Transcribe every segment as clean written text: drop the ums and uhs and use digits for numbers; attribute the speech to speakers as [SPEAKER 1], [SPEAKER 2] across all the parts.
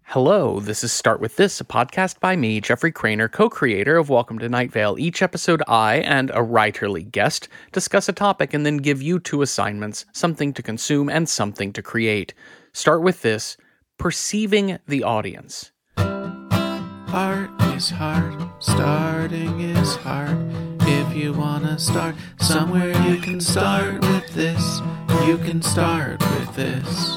[SPEAKER 1] Hello, this is Start With This, a podcast by me, Jeffrey Craner, co-creator of Welcome to Night Vale. Each episode, I and a writerly guest discuss a topic and then give you two assignments, something to consume and something to create. Start with this, perceiving the audience.
[SPEAKER 2] Art is hard, starting is hard. If you wanna start somewhere, you can start with this. You can start with this.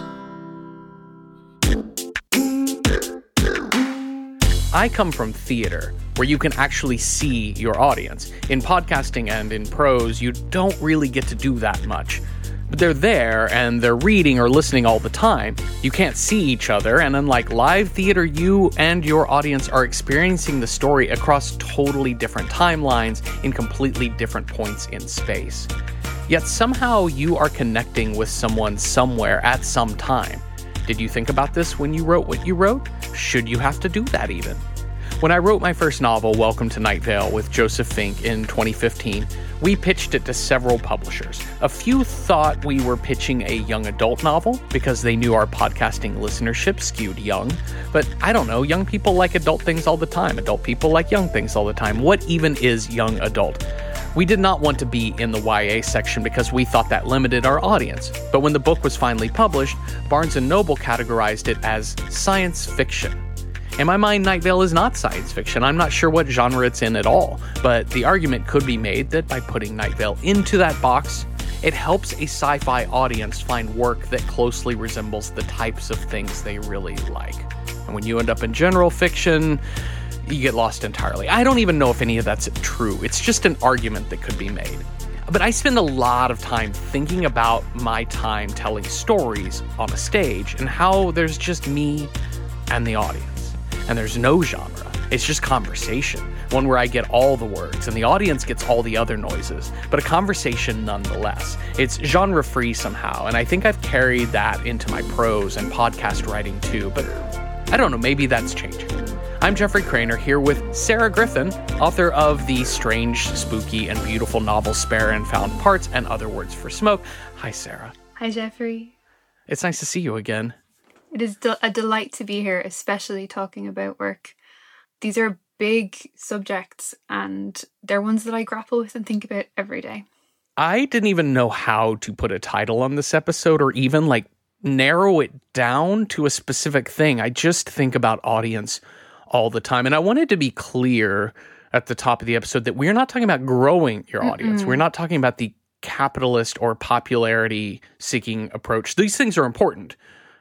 [SPEAKER 1] I come from theater, where you can actually see your audience. In podcasting and in prose, you don't really get to do that much. But they're there, and they're reading or listening all the time. You can't see each other, and unlike live theater, you and your audience are experiencing the story across totally different timelines in completely different points in space. Yet somehow you are connecting with someone somewhere at some time. Did you think about this when you wrote what you wrote? Should you have to do that even? When I wrote my first novel, Welcome to Night Vale, with Joseph Fink in 2015, we pitched it to several publishers. A few thought we were pitching a young adult novel because they knew our podcasting listenership skewed young. But I don't know, young people like adult things all the time. Adult people like young things all the time. What even is young adult? We did not want to be in the YA section because we thought that limited our audience. But when the book was finally published, Barnes & Noble categorized it as science fiction. In my mind, Night Vale is not science fiction. I'm not sure what genre it's in at all, but the argument could be made that by putting Night Vale into that box, it helps a sci-fi audience find work that closely resembles the types of things they really like. And when you end up in general fiction, you get lost entirely. I don't even know if any of that's true. It's just an argument that could be made. But I spend a lot of time thinking about my time telling stories on a stage and how there's just me and the audience. And there's no genre. It's just conversation. One where I get all the words and the audience gets all the other noises, but a conversation nonetheless. It's genre-free somehow, and I think I've carried that into my prose and podcast writing too, but I don't know, maybe that's changing. I'm Jeffrey Craner, here with Sarah Griffin, author of the strange, spooky, and beautiful novel Spare and Found Parts and Other Words for Smoke. Hi, Sarah.
[SPEAKER 3] Hi, Jeffrey.
[SPEAKER 1] It's nice to see you again.
[SPEAKER 3] It is a delight to be here, especially talking about work. These are big subjects, and they're ones that I grapple with and think about every day.
[SPEAKER 1] I didn't even know how to put a title on this episode or even narrow it down to a specific thing. I just think about audience all the time. And I wanted to be clear at the top of the episode that we're not talking about growing your audience. We're not talking about the capitalist or popularity seeking approach. These things are important.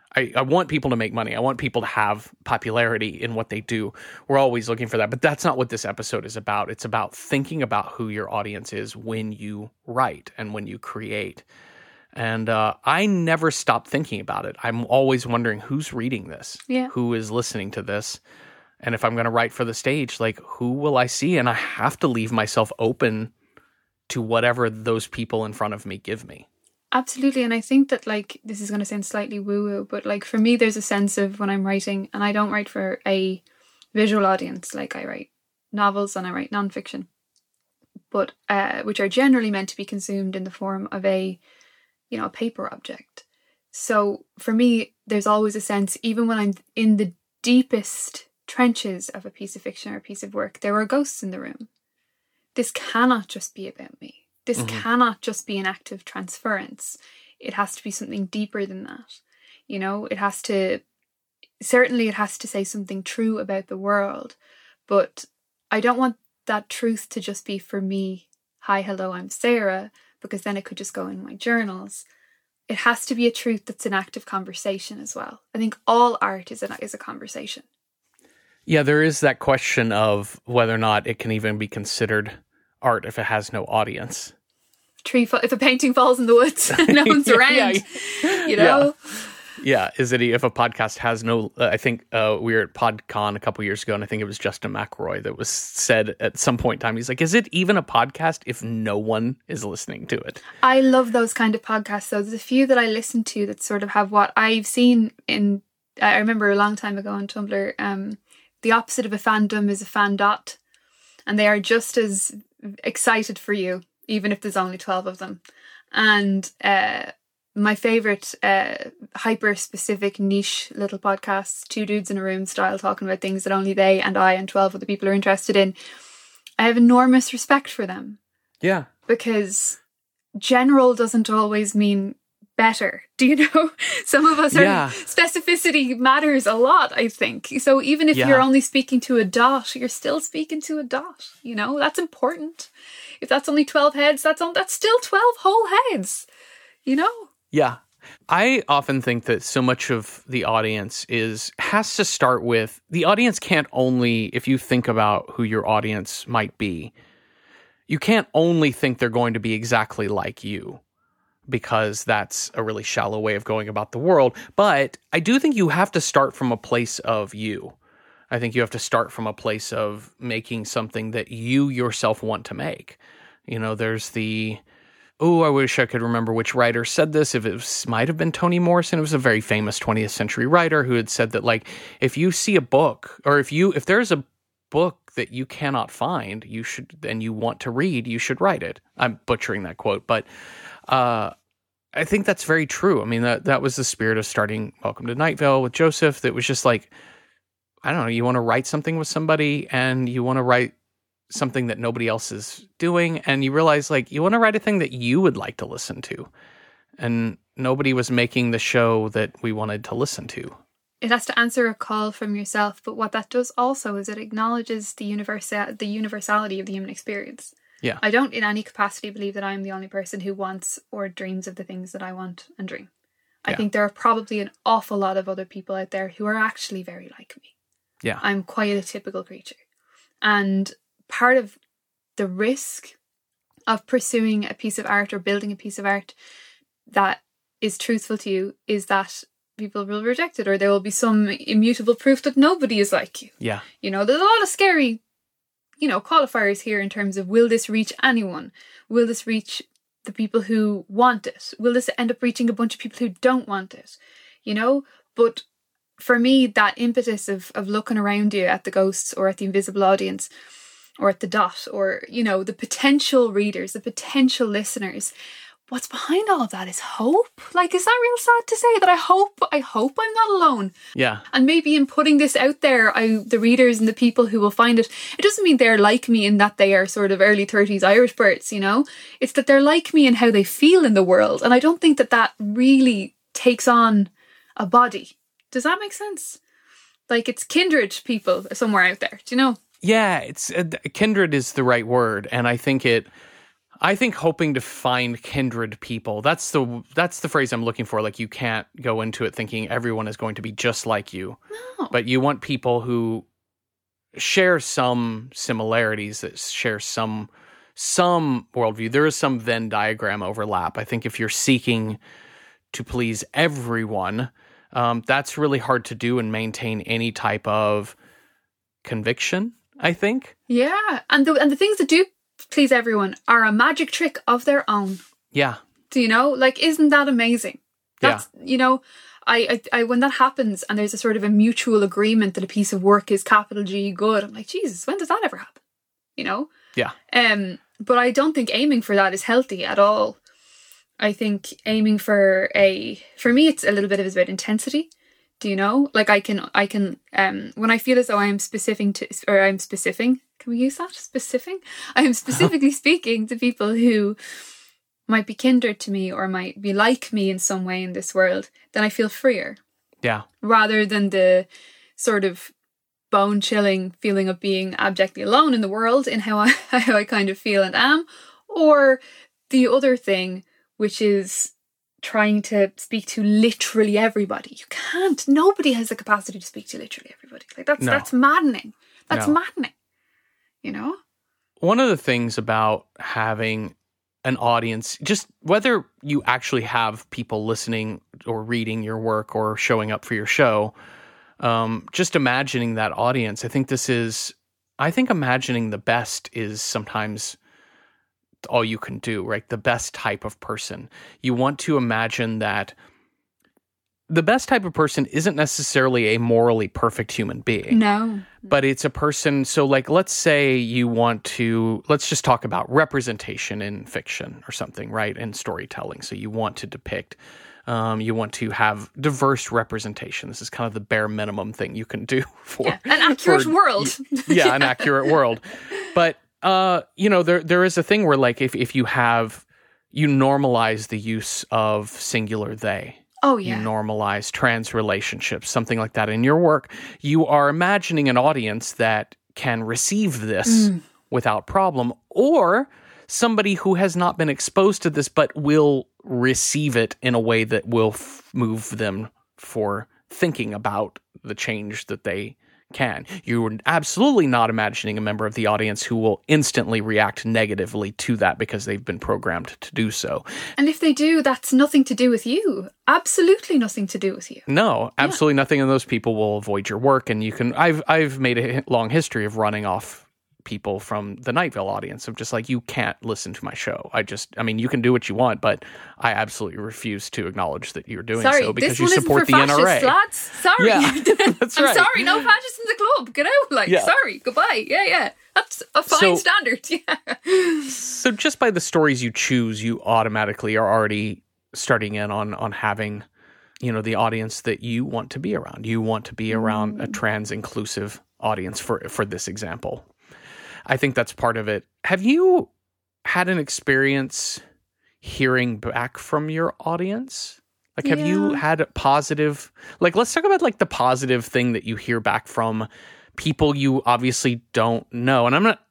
[SPEAKER 1] I want people to make money. I want people to have popularity in what they do. We're always looking for that. But that's not what this episode is about. It's about thinking about who your audience is when you write and when you create. And I never stop thinking about it. I'm always wondering who's reading this, who is listening to this. And if I'm going to write for the stage, who will I see? And I have to leave myself open to whatever those people in front of me give me.
[SPEAKER 3] Absolutely. And I think that this is going to sound slightly woo-woo, but for me, there's a sense of when I'm writing, and I don't write for a visual audience. I write novels and I write nonfiction, but which are generally meant to be consumed in the form of a paper object. So for me, there's always a sense, even when I'm in the deepest trenches of a piece of fiction or a piece of work, there are ghosts in the room. This cannot just be about me. This cannot just be an act of transference. It has to be something deeper than that. It has to say something true about the world, but I don't want that truth to just be for me. Hi, hello, I'm Sarah, because then it could just go in my journals. It has to be a truth that's an active conversation as well. I think all art is a conversation.
[SPEAKER 1] Yeah, there is that question of whether or not it can even be considered art if it has no audience.
[SPEAKER 3] If a painting falls in the woods, no one's around,
[SPEAKER 1] Yeah, is it if a podcast has no? I think we were at PodCon a couple years ago, and I think it was Justin McElroy that was said at some point in time. He's like, "Is it even a podcast if no one is listening to it?"
[SPEAKER 3] I love those kind of podcasts. So there's a few that I listen to that sort of have what I've seen in. I remember a long time ago on Tumblr. The opposite of a fandom is a fandot, and they are just as excited for you, even if there's only 12 of them. And my favorite hyper-specific niche little podcasts, two dudes in a room style, talking about things that only they and I and 12 other people are interested in, I have enormous respect for them.
[SPEAKER 1] Yeah.
[SPEAKER 3] Because general doesn't always mean better. Do you know? Some of us are, specificity matters a lot, I think. So even if you're only speaking to a dot, you're still speaking to a dot. You know, that's important. If that's only 12 heads, that's still 12 whole heads. You know?
[SPEAKER 1] Yeah. I often think that so much of the audience has to start with, the audience can't only, if you think about who your audience might be, you can't only think they're going to be exactly like you, because that's a really shallow way of going about the world. But I do think you have to start from a place of you. I think you have to start from a place of making something that you yourself want to make. You know, there's I wish I could remember which writer said this. If it might have been Toni Morrison. It was a very famous 20th century writer who had said that, like, if you see a book, or if there's a book that you cannot find, and you want to read, you should write it. I'm butchering that quote, but I think that's very true. I mean, that was the spirit of starting Welcome to Night Vale with Joseph. That was just like, I don't know, you want to write something with somebody, and you want to write something that nobody else is doing, and you realize, like, you want to write a thing that you would like to listen to, and nobody was making the show that we wanted to listen to.
[SPEAKER 3] It has to answer a call from yourself, but what that does also is it acknowledges the universality of the human experience.
[SPEAKER 1] Yeah.
[SPEAKER 3] I don't in any capacity believe that I'm the only person who wants or dreams of the things that I want and dream. I think there are probably an awful lot of other people out there who are actually very like me.
[SPEAKER 1] Yeah.
[SPEAKER 3] I'm quite a typical creature. And part of the risk of pursuing a piece of art or building a piece of art that is truthful to you is that people will reject it, or there will be some immutable proof that nobody is like you.
[SPEAKER 1] Yeah.
[SPEAKER 3] You know, there's a lot of scary, qualifiers here in terms of, will this reach anyone? Will this reach the people who want it? Will this end up reaching a bunch of people who don't want it? You know? But for me, that impetus of looking around you at the ghosts or at the invisible audience or at the dot, or, the potential readers, the potential listeners, what's behind all of that is hope. Like, is that real sad to say? That I hope I'm not alone.
[SPEAKER 1] Yeah.
[SPEAKER 3] And maybe in putting this out there, the readers and the people who will find it doesn't mean they're like me in that they are sort of early 30s Irish Brits, It's that they're like me in how they feel in the world. And I don't think that really takes on a body. Does that make sense? Like, it's kindred people somewhere out there, do you know?
[SPEAKER 1] Yeah, it's kindred is the right word. And I think hoping to find kindred people, that's the phrase I'm looking for. Like, you can't go into it thinking everyone is going to be just like you.
[SPEAKER 3] No.
[SPEAKER 1] But you want people who share some similarities, that share some worldview. There is some Venn diagram overlap. I think if you're seeking to please everyone, that's really hard to do and maintain any type of conviction, I think. Yeah.
[SPEAKER 3] And the things that do please everyone are a magic trick of their own.
[SPEAKER 1] Yeah.
[SPEAKER 3] Do you know? Like, isn't that amazing? That's, I when that happens and there's a sort of a mutual agreement that a piece of work is capital G good, I'm like, Jesus, when does that ever happen?
[SPEAKER 1] Yeah.
[SPEAKER 3] But I don't think aiming for that is healthy at all. I think aiming for me, it's a little bit about intensity. Do you know? Like, I can, when I feel as though I'm specifying, can we use that? Specifying? I am specifically speaking to people who might be kindred to me or might be like me in some way in this world, then I feel freer.
[SPEAKER 1] Yeah.
[SPEAKER 3] Rather than the sort of bone-chilling feeling of being abjectly alone in the world in how I kind of feel and am, or the other thing, which is trying to speak to literally everybody. You can't. Nobody has the capacity to speak to literally everybody. Like, that's maddening. That's maddening.
[SPEAKER 1] One of the things about having an audience, just whether you actually have people listening or reading your work or showing up for your show, just imagining that audience, I think imagining the best is sometimes all you can do, right? The best type of person. You want to imagine that the best type of person isn't necessarily a morally perfect human being.
[SPEAKER 3] No.
[SPEAKER 1] but it's a person. So like, let's say let's just talk about representation in fiction or something, right? In storytelling. So you want to depict, you want to have diverse representation. This is kind of the bare minimum thing you can do for
[SPEAKER 3] an accurate world.
[SPEAKER 1] Yeah, an accurate world. But, there is a thing where like, if you normalize the use of singular they.
[SPEAKER 3] Oh, yeah.
[SPEAKER 1] You normalize trans relationships, something like that in your work. You are imagining an audience that can receive this without problem, or somebody who has not been exposed to this but will receive it in a way that will move them for thinking about the change that they can. You're absolutely not imagining a member of the audience who will instantly react negatively to that because they've been programmed to do so.
[SPEAKER 3] And if they do, that's nothing to do with you. Absolutely nothing to do with you.
[SPEAKER 1] No, absolutely nothing. And those people will avoid your work. And you can, I've made a long history of running off people from the Night Vale audience of just like, you can't listen to my show. You can do what you want, but I absolutely refuse to acknowledge that you're doing so because you support the NRA.
[SPEAKER 3] Lads. Sorry.
[SPEAKER 1] Yeah, that's right.
[SPEAKER 3] I'm sorry, no fascists in the club. Get out. Sorry, goodbye. Yeah. That's a fine standard. Yeah.
[SPEAKER 1] So just by the stories you choose, you automatically are already starting in on having, the audience that you want to be around. You want to be around a trans inclusive audience for this example. I think that's part of it. Have you had an experience hearing back from your audience? Like, have you had a positive, like, let's talk about like the positive thing that you hear back from people you obviously don't know. And I'm not,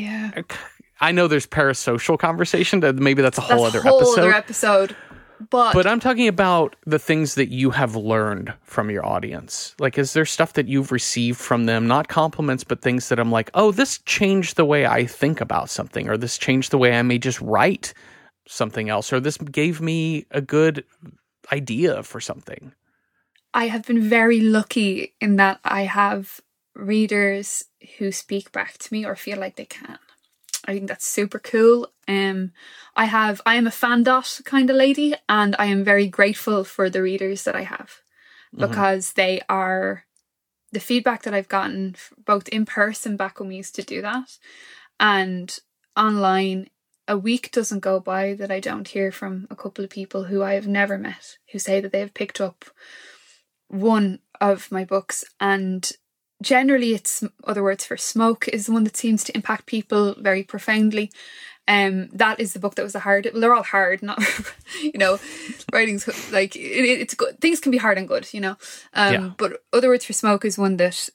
[SPEAKER 1] I know there's parasocial conversation. Maybe that's a whole other episode. But I'm talking about the things that you have learned from your audience. Like, is there stuff that you've received from them, not compliments, but things that I'm like, oh, this changed the way I think about something, or this changed the way I may just write something else, or this gave me a good idea for something?
[SPEAKER 3] I have been very lucky in that I have readers who speak back to me or feel like they can. I think that's super cool. I am a fandot kind of lady, and I am very grateful for the readers that I have because they are the feedback that I've gotten both in person back when we used to do that and online. A week doesn't go by that I don't hear from a couple of people who I have never met who say that they have picked up one of my books, and generally it's Other Words for Smoke is the one that seems to impact people very profoundly. That is the book that was the hard. Well, they're all hard, not writing's like it's good. Things can be hard and good, But Other Words for Smoke is one that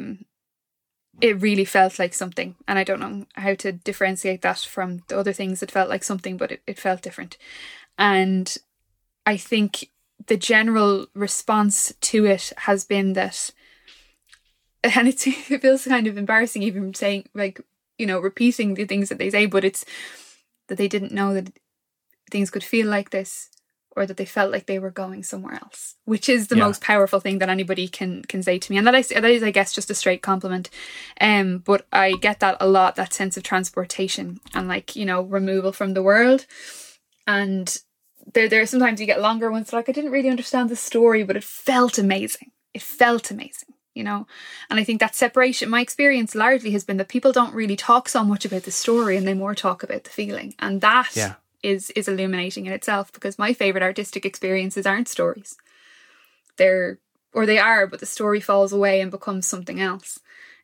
[SPEAKER 3] it really felt like something, and I don't know how to differentiate that from the other things that felt like something, but it felt different. And I think the general response to it has been that. And it feels kind of embarrassing even saying, repeating the things that they say, but it's that they didn't know that things could feel like this, or that they felt like they were going somewhere else, which is the most powerful thing that anybody can say to me. And that is, I guess, just a straight compliment. But I get that a lot, that sense of transportation and removal from the world. And there are sometimes you get longer ones like, I didn't really understand the story, but it felt amazing. And I think that separation, my experience largely has been that people don't really talk so much about the story and they more talk about the feeling. And that is illuminating in itself, because my favourite artistic experiences aren't stories. They are, but the story falls away and becomes something else.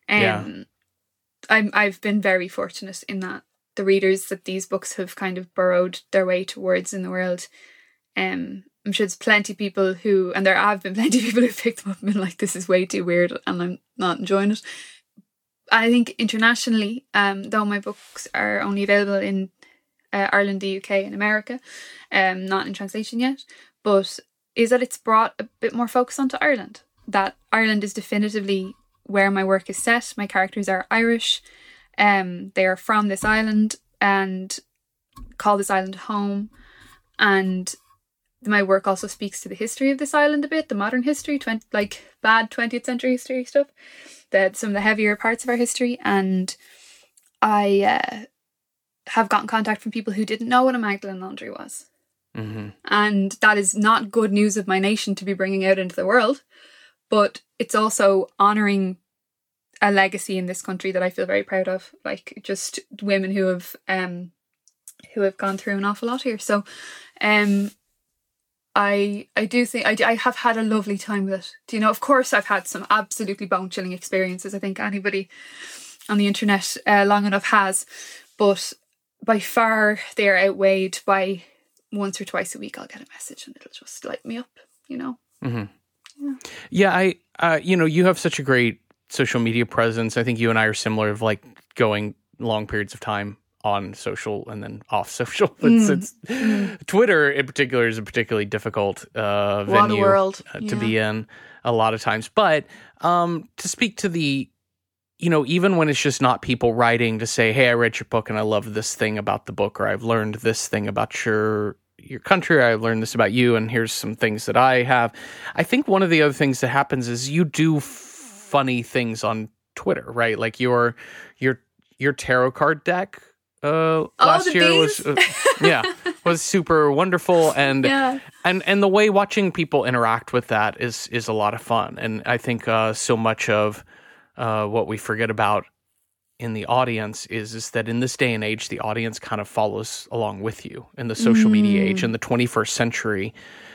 [SPEAKER 3] I've been very fortunate in that the readers that these books have kind of burrowed their way towards in the world, I'm sure there's plenty of people and there have been plenty of people who've picked them up and been like, this is way too weird and I'm not enjoying it. I think internationally, though my books are only available in Ireland, the UK and America, not in translation yet, but is that it's brought a bit more focus onto Ireland. That Ireland is definitively where my work is set. My characters are Irish. They are from this island and call this island home. And my work also speaks to the history of this island a bit, the modern history, bad 20th century history stuff, some of the heavier parts of our history. And I have gotten contact from people who didn't know what a Magdalen laundry was. Mm-hmm. And that is not good news of my nation to be bringing out into the world, but it's also honouring a legacy in this country that I feel very proud of. Like, just women who have gone through an awful lot here. So, I do think I have had a lovely time with it. Do you know? Of course, I've had some absolutely bone-chilling experiences. I think anybody on the internet long enough has, but by far they are outweighed by once or twice a week I'll get a message and it'll just light me up. You know.
[SPEAKER 1] Mm-hmm. Yeah, you have such a great social media presence. I think you and I are similar of like going long periods of time on social and then off social. It's Twitter in particular is a particularly difficult venue to be in a lot of times. But to speak to the, even when it's just not people writing to say, hey, I read your book and I love this thing about the book, or I've learned this thing about your country, or I've learned this about you, and here's some things that I have. I think one of the other things that happens is you do funny things on Twitter, right? Like your tarot card deck last year was super wonderful, and the way watching people interact with that is a lot of fun. And I think so much of what we forget about in the audience is that in this day and age, the audience kind of follows along with you. In the social media age, in the 21st century,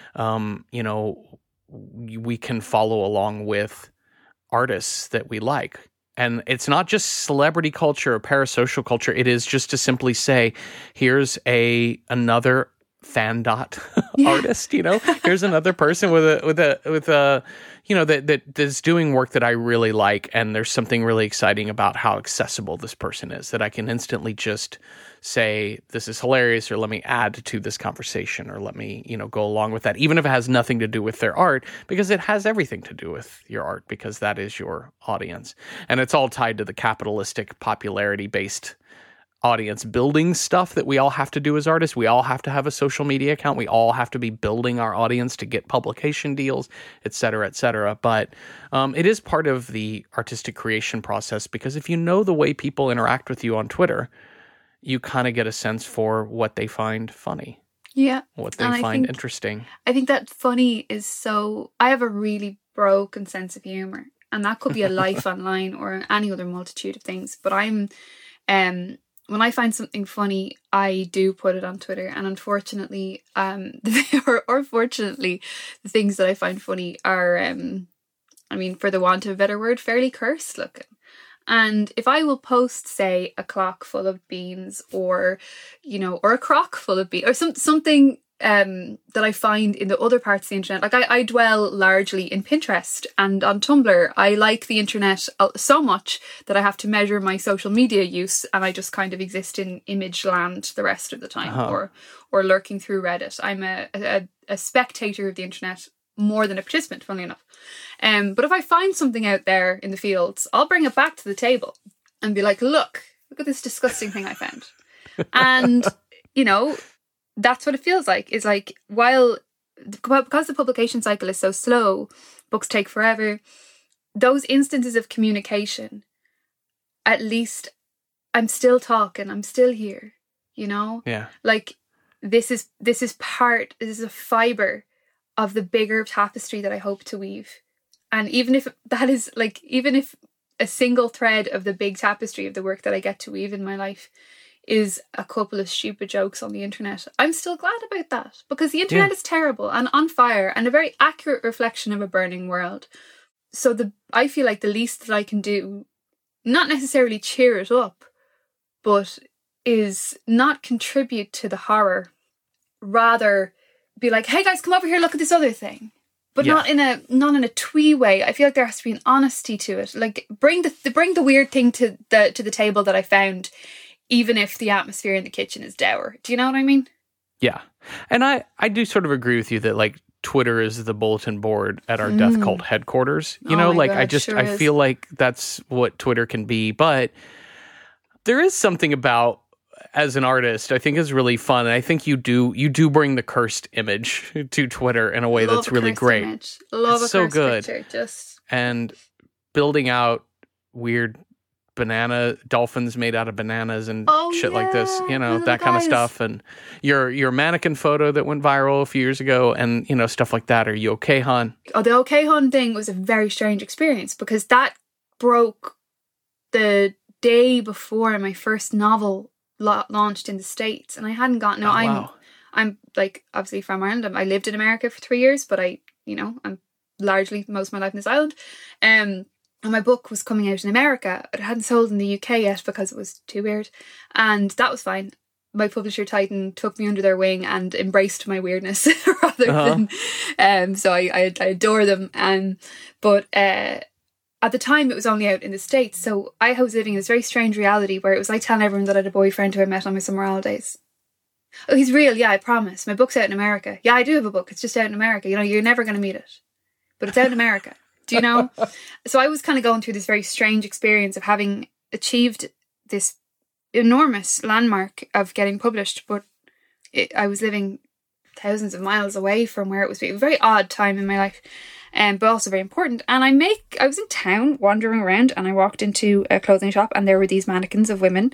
[SPEAKER 1] we can follow along with artists that we like. And it's not just celebrity culture or parasocial culture. It is just to simply say, here's another fan dot artist. Here's another person with a that's doing work that I really like, and there's something really exciting about how accessible this person is, that I can instantly just say, this is hilarious, or let me add to this conversation, or let me, go along with that, even if it has nothing to do with their art, because it has everything to do with your art, because that is your audience. And it's all tied to the capitalistic, popularity-based audience building stuff that we all have to do as artists. We all have to have a social media account. We all have to be building our audience to get publication deals, et cetera, et cetera. But it is part of the artistic creation process, because if you know the way people interact with you on Twitter, you kind of get a sense for what they find funny. Yeah. What they find interesting.
[SPEAKER 3] I think that funny is I have a really broken sense of humor, and that could be a life online or any other multitude of things. But when I find something funny, I do put it on Twitter. And unfortunately, or fortunately, the things that I find funny are, for the want of a better word, fairly cursed looking. And if I will post, say, a clock full of beans, or a crock full of beans, or something that I find in the other parts of the internet, like I dwell largely in Pinterest and on Tumblr. I like the internet so much that I have to measure my social media use, and I just kind of exist in image land the rest of the time, or lurking through Reddit. I'm a spectator of the internet more than a participant, funnily enough. But if I find something out there in the fields, I'll bring it back to the table and be like, look at this disgusting thing I found. And, that's what it feels like. Is like, because the publication cycle is so slow, books take forever, those instances of communication, at least I'm still talking, I'm still here, Yeah. Like, this is a fibre of the bigger tapestry that I hope to weave. And even if a single thread of the big tapestry of the work that I get to weave in my life is a couple of stupid jokes on the internet, I'm still glad about that, because the internet is terrible and on fire and a very accurate reflection of a burning world. So I feel like the least that I can do, not necessarily cheer it up, but is not contribute to the horror, rather be like, hey guys, come over here, look at this other thing. But not in a twee way. I feel like there has to be an honesty to it. Like, bring the weird thing to the table that I found, even if the atmosphere in the kitchen is dour. Do you know what I mean?
[SPEAKER 1] Yeah. And I do sort of agree with you that, like, Twitter is the bulletin board at our death cult headquarters. I feel like that's what Twitter can be. But there is something about, as an artist, I think is really fun. And I think you do bring the cursed image to Twitter in a way that's really great.
[SPEAKER 3] Love
[SPEAKER 1] it's
[SPEAKER 3] a
[SPEAKER 1] so
[SPEAKER 3] cursed
[SPEAKER 1] good.
[SPEAKER 3] Picture,
[SPEAKER 1] and building out weird dolphins made out of bananas and shit like this, that kind of stuff. And your mannequin photo that went viral a few years ago, and stuff like that. Are you okay, hon?
[SPEAKER 3] Oh, the okay, hon thing was a very strange experience, because that broke the day before my first novel launched in the States, and I hadn't gotten. No, I'm like obviously from Ireland. I lived in America for 3 years, but I'm largely most of my life in this island. And my book was coming out in America. It hadn't sold in the UK yet because it was too weird, and that was fine. My publisher Titan took me under their wing and embraced my weirdness rather than. So I adore them. But at the time, it was only out in the States, so I was living in this very strange reality where it was like telling everyone that I had a boyfriend who I met on my summer holidays. Oh, he's real, yeah, I promise. My book's out in America. Yeah, I do have a book. It's just out in America. You're never going to meet it. But it's out in America. Do you know? So I was kind of going through this very strange experience of having achieved this enormous landmark of getting published, but I was living thousands of miles away from where it was. A very odd time in my life, but also very important. And I was in town wandering around, and I walked into a clothing shop, and there were these mannequins of women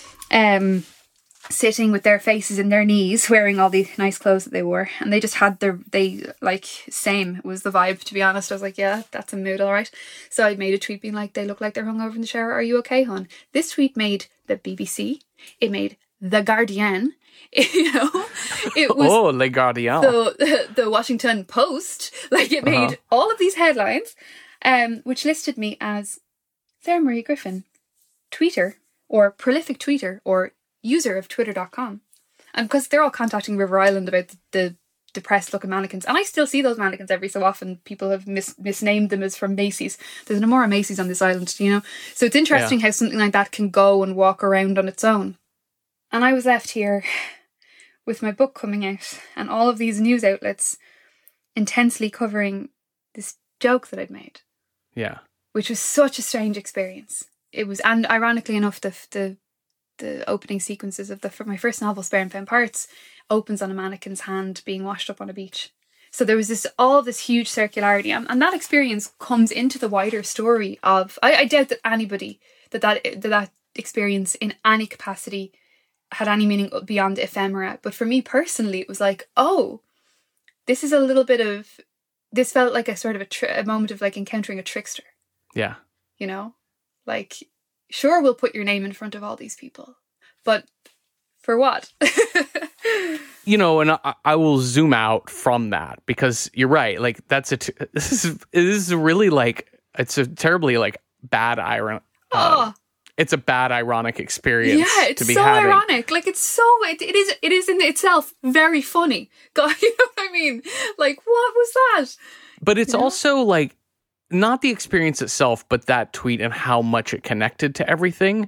[SPEAKER 3] sitting with their faces in their knees, wearing all the nice clothes that they wore, and they just had same was the vibe, to be honest. I was like, yeah, that's a mood, all right. So I made a tweet being like, they look like they're hungover in the shower. Are you okay, hon? This tweet made the BBC. It made The Guardian. It was
[SPEAKER 1] Le Guardian.
[SPEAKER 3] The Washington Post. Like, it made all of these headlines, which listed me as Sarah Marie Griffin, tweeter, or prolific tweeter, or user of twitter.com. And because they're all contacting River Island about the depressed looking mannequins, and I still see those mannequins every so often. People have misnamed them as from Macy's. There's no more Macy's on this island, so it's interesting how something like that can go and walk around on its own. And I was left here with my book coming out and all of these news outlets intensely covering this joke that I'd made, which was such a strange experience. It was, and ironically enough, the opening sequences of my first novel, Spare and Found Parts, opens on a mannequin's hand being washed up on a beach. So there was all this huge circularity, and that experience comes into the wider story of. I doubt that anybody that experience in any capacity had any meaning beyond ephemera. But for me personally, it was like, oh, this is a little bit of. This felt like a sort of a moment of like encountering a trickster.
[SPEAKER 1] Yeah.
[SPEAKER 3] Like. Sure, we'll put your name in front of all these people, but for what?
[SPEAKER 1] And I will zoom out from that, because you're right. Like, this is really like, it's a terribly like bad ironic. It's a bad ironic experience. Yeah,
[SPEAKER 3] it's
[SPEAKER 1] to be
[SPEAKER 3] so
[SPEAKER 1] having.
[SPEAKER 3] Ironic. Like, it is in itself very funny. God, you know what I mean? Like, what was that?
[SPEAKER 1] But it's also like. Not the experience itself, but that tweet and how much it connected to everything.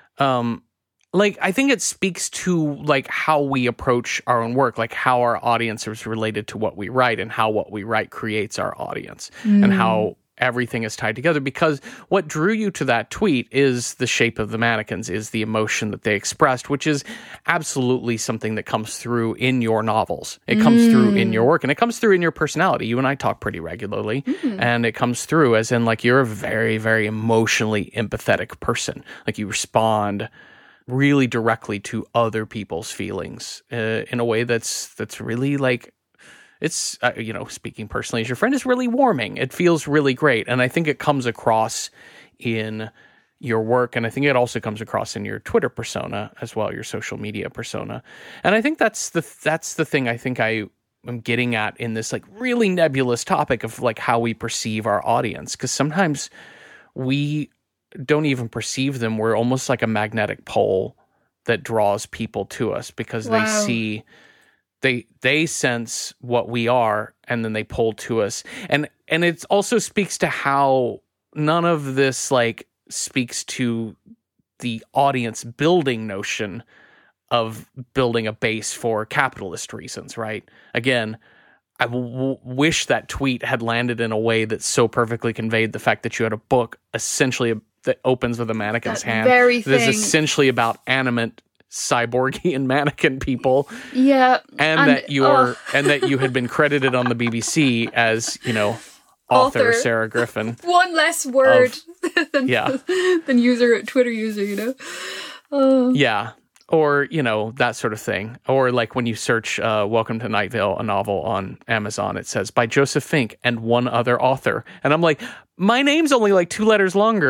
[SPEAKER 1] I think it speaks to like how we approach our own work, like how our audience is related to what we write, and how what we write creates our audience, and how everything is tied together. Because what drew you to that tweet is the shape of the mannequins, is the emotion that they expressed, which is absolutely something that comes through in your novels. It comes through in your work, and it comes through in your personality. You and I talk pretty regularly, and it comes through as in like you're a very, very emotionally empathetic person. Like, you respond really directly to other people's feelings in a way that's really like. It's, speaking personally as your friend, is really warming. It feels really great. And I think it comes across in your work. And I think it also comes across in your Twitter persona as well, your social media persona. And I think that's the thing I think I am getting at in this like really nebulous topic of like how we perceive our audience. Because sometimes we don't even perceive them. We're almost like a magnetic pole that draws people to us because they see... They sense what we are, and then they pull to us. And it also speaks to how none of this like speaks to the audience building notion of building a base for capitalist reasons, right? Again, I wish that tweet had landed in a way that so perfectly conveyed the fact that you had a book essentially that opens with a mannequin's hand. That is essentially about animate cyborgian mannequin people. Yeah. And that you had been credited on the BBC as, author Sarah Griffin.
[SPEAKER 3] One less word than Twitter user,
[SPEAKER 1] Yeah. Or, that sort of thing. Or like when you search Welcome to Night Vale, a novel on Amazon, it says by Joseph Fink and one other author. And I'm like, my name's only like 2 letters longer.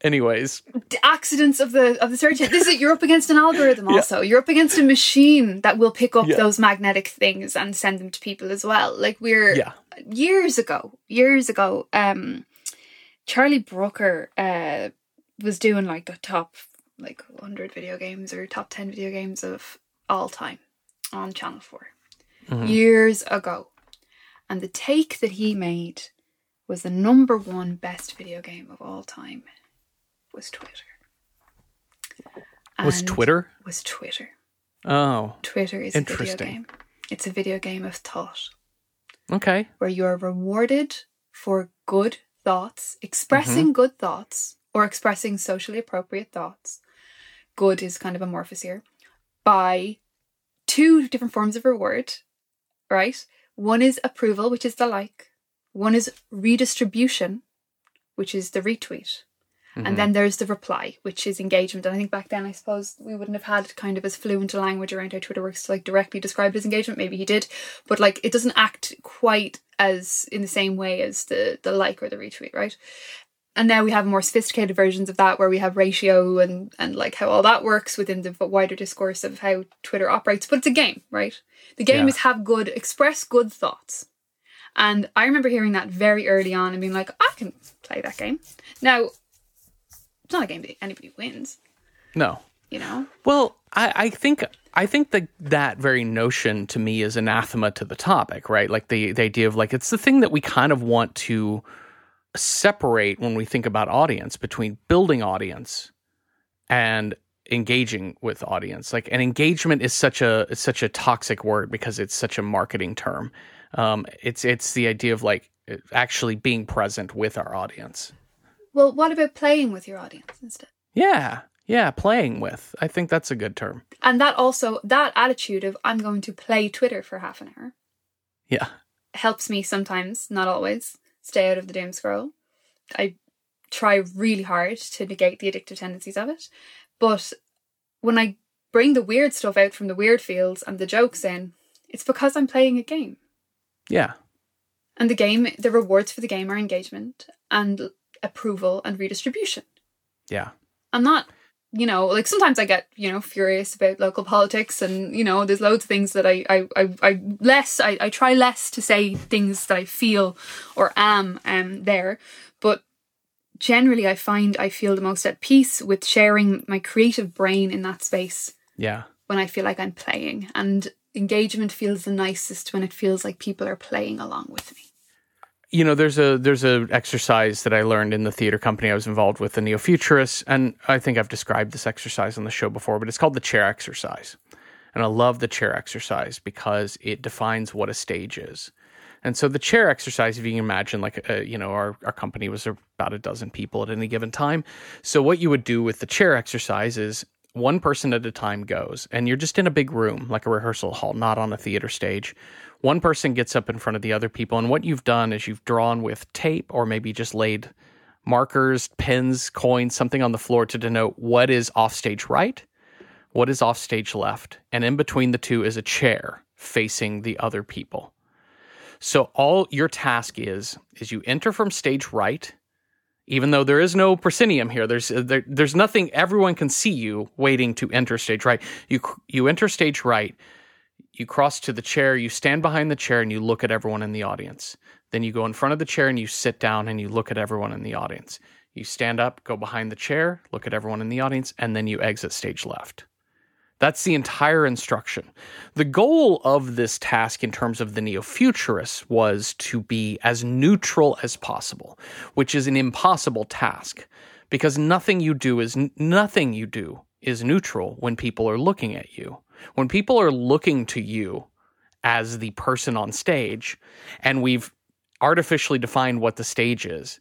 [SPEAKER 1] Anyways,
[SPEAKER 3] The accidents of the search engine. You're up against an algorithm also. You're up against a machine that will pick up those magnetic things and send them to people as well. Like years ago, Charlie Brooker was doing like the top 100 video games or top 10 video games of all time on Channel 4 years ago. And the take that he made was the number one best video game of all time was Twitter.
[SPEAKER 1] Was Twitter?
[SPEAKER 3] Was Twitter.
[SPEAKER 1] Oh.
[SPEAKER 3] Twitter is a video game. It's a video game of thought.
[SPEAKER 1] Okay.
[SPEAKER 3] Where you're rewarded for good thoughts, expressing good thoughts, or expressing socially appropriate thoughts. Good is kind of amorphous here. By 2 different forms of reward, right? One is approval, which is the like. One is redistribution, which is the retweet. And then there's the reply, which is engagement. And I think back then, I suppose, we wouldn't have had kind of as fluent a language around how Twitter works to like directly describe it as engagement. Maybe he did. But like, it doesn't act quite as in the same way as the like or the retweet, right? And now we have more sophisticated versions of that where we have ratio and like how all that works within the wider discourse of how Twitter operates. But it's a game, right? The game is express good thoughts. And I remember hearing that very early on and being like, I can play that game. Now, it's not a game that anybody wins.
[SPEAKER 1] No.
[SPEAKER 3] You know?
[SPEAKER 1] Well, I think that very notion to me is anathema to the topic, right? Like the idea of like, it's the thing that we kind of want to separate when we think about audience, between building audience and engaging with audience. Like, an engagement is such a toxic word because it's such a marketing term. It's the idea of like actually being present with our audience.
[SPEAKER 3] Well, what about playing with your audience instead?
[SPEAKER 1] Yeah, playing with. I think that's a good term.
[SPEAKER 3] And that attitude of I'm going to play Twitter for half an hour.
[SPEAKER 1] Yeah.
[SPEAKER 3] Helps me sometimes, not always, stay out of the doom scroll. I try really hard to negate the addictive tendencies of it. But when I bring the weird stuff out from the weird fields and the jokes in, it's because I'm playing a game.
[SPEAKER 1] Yeah.
[SPEAKER 3] And the rewards for the game are engagement and approval and redistribution.
[SPEAKER 1] Yeah.
[SPEAKER 3] I'm not, like sometimes I get, furious about local politics and, there's loads of things that I try less to say things that I feel or am there. But generally I feel the most at peace with sharing my creative brain in that space.
[SPEAKER 1] Yeah. When
[SPEAKER 3] I feel like I'm playing, and engagement feels the nicest when it feels like people are playing along with me.
[SPEAKER 1] There's a exercise that I learned in the theater company I was involved with, the Neo-Futurists, and I think I've described this exercise on the show before, but it's called the chair exercise. And I love the chair exercise because it defines what a stage is. And so the chair exercise, if you can imagine, like, our company was about a dozen people at any given time. So what you would do with the chair exercise is one person at a time goes, and you're just in a big room, like a rehearsal hall, not on a theater stage. One person gets up in front of the other people, and what you've done is you've drawn with tape or maybe just laid markers, pens, coins, something on the floor to denote what is offstage right, what is offstage left, and in between the two is a chair facing the other people. So all your task is you enter from stage right, even though there is no proscenium here. There's nothing. Everyone can see you waiting to enter stage right. You enter stage right. You cross to the chair, you stand behind the chair, and you look at everyone in the audience. Then you go in front of the chair and you sit down and you look at everyone in the audience. You stand up, go behind the chair, look at everyone in the audience, and then you exit stage left. That's the entire instruction. The goal of this task in terms of the Neo-Futurists was to be as neutral as possible, which is an impossible task because nothing you do is neutral when people are looking at you. When people are looking to you as the person on stage, and we've artificially defined what the stage is,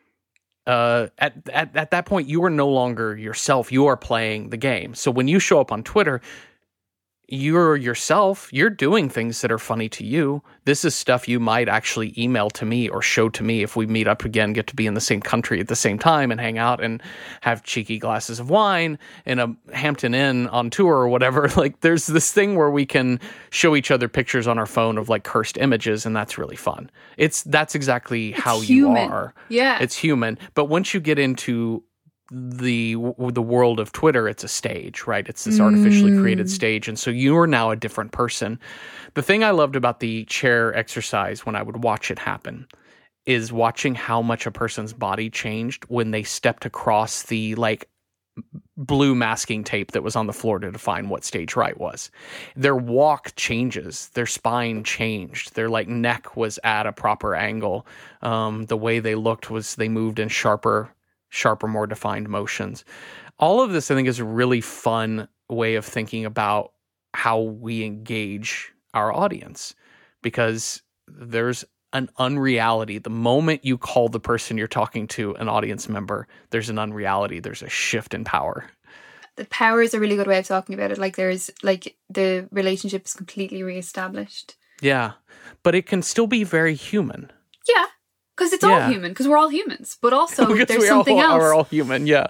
[SPEAKER 1] at that point, you are no longer yourself. You are playing the game. So when you show up on Twitter, you're yourself. You're doing things that are funny to you. This is stuff you might actually email to me or show to me if we meet up again, get to be in the same country at the same time and hang out and have cheeky glasses of wine in a Hampton Inn on tour or whatever. Like, there's this thing where we can show each other pictures on our phone of like cursed images, and that's really fun. That's exactly how you are.
[SPEAKER 3] Yeah.
[SPEAKER 1] It's human. But once you get into the world of Twitter, it's a stage, right? It's this artificially created stage. And so you are now a different person. The thing I loved about the chair exercise when I would watch it happen is watching how much a person's body changed when they stepped across the like blue masking tape that was on the floor to define what stage right was. Their walk changes, their spine changed, their like neck was at a proper angle. The way they looked was they moved in sharper, more defined motions. All of this, I think, is a really fun way of thinking about how we engage our audience, because there's an unreality. The moment you call the person you're talking to an audience member, there's an unreality. There's a shift in power.
[SPEAKER 3] The power is a really good way of talking about it. Like there's like the relationship is completely reestablished.
[SPEAKER 1] Yeah, but it can still be very human.
[SPEAKER 3] Yeah, because it's all human. Because we're all humans. But also there's something else.
[SPEAKER 1] We're all human. Yeah.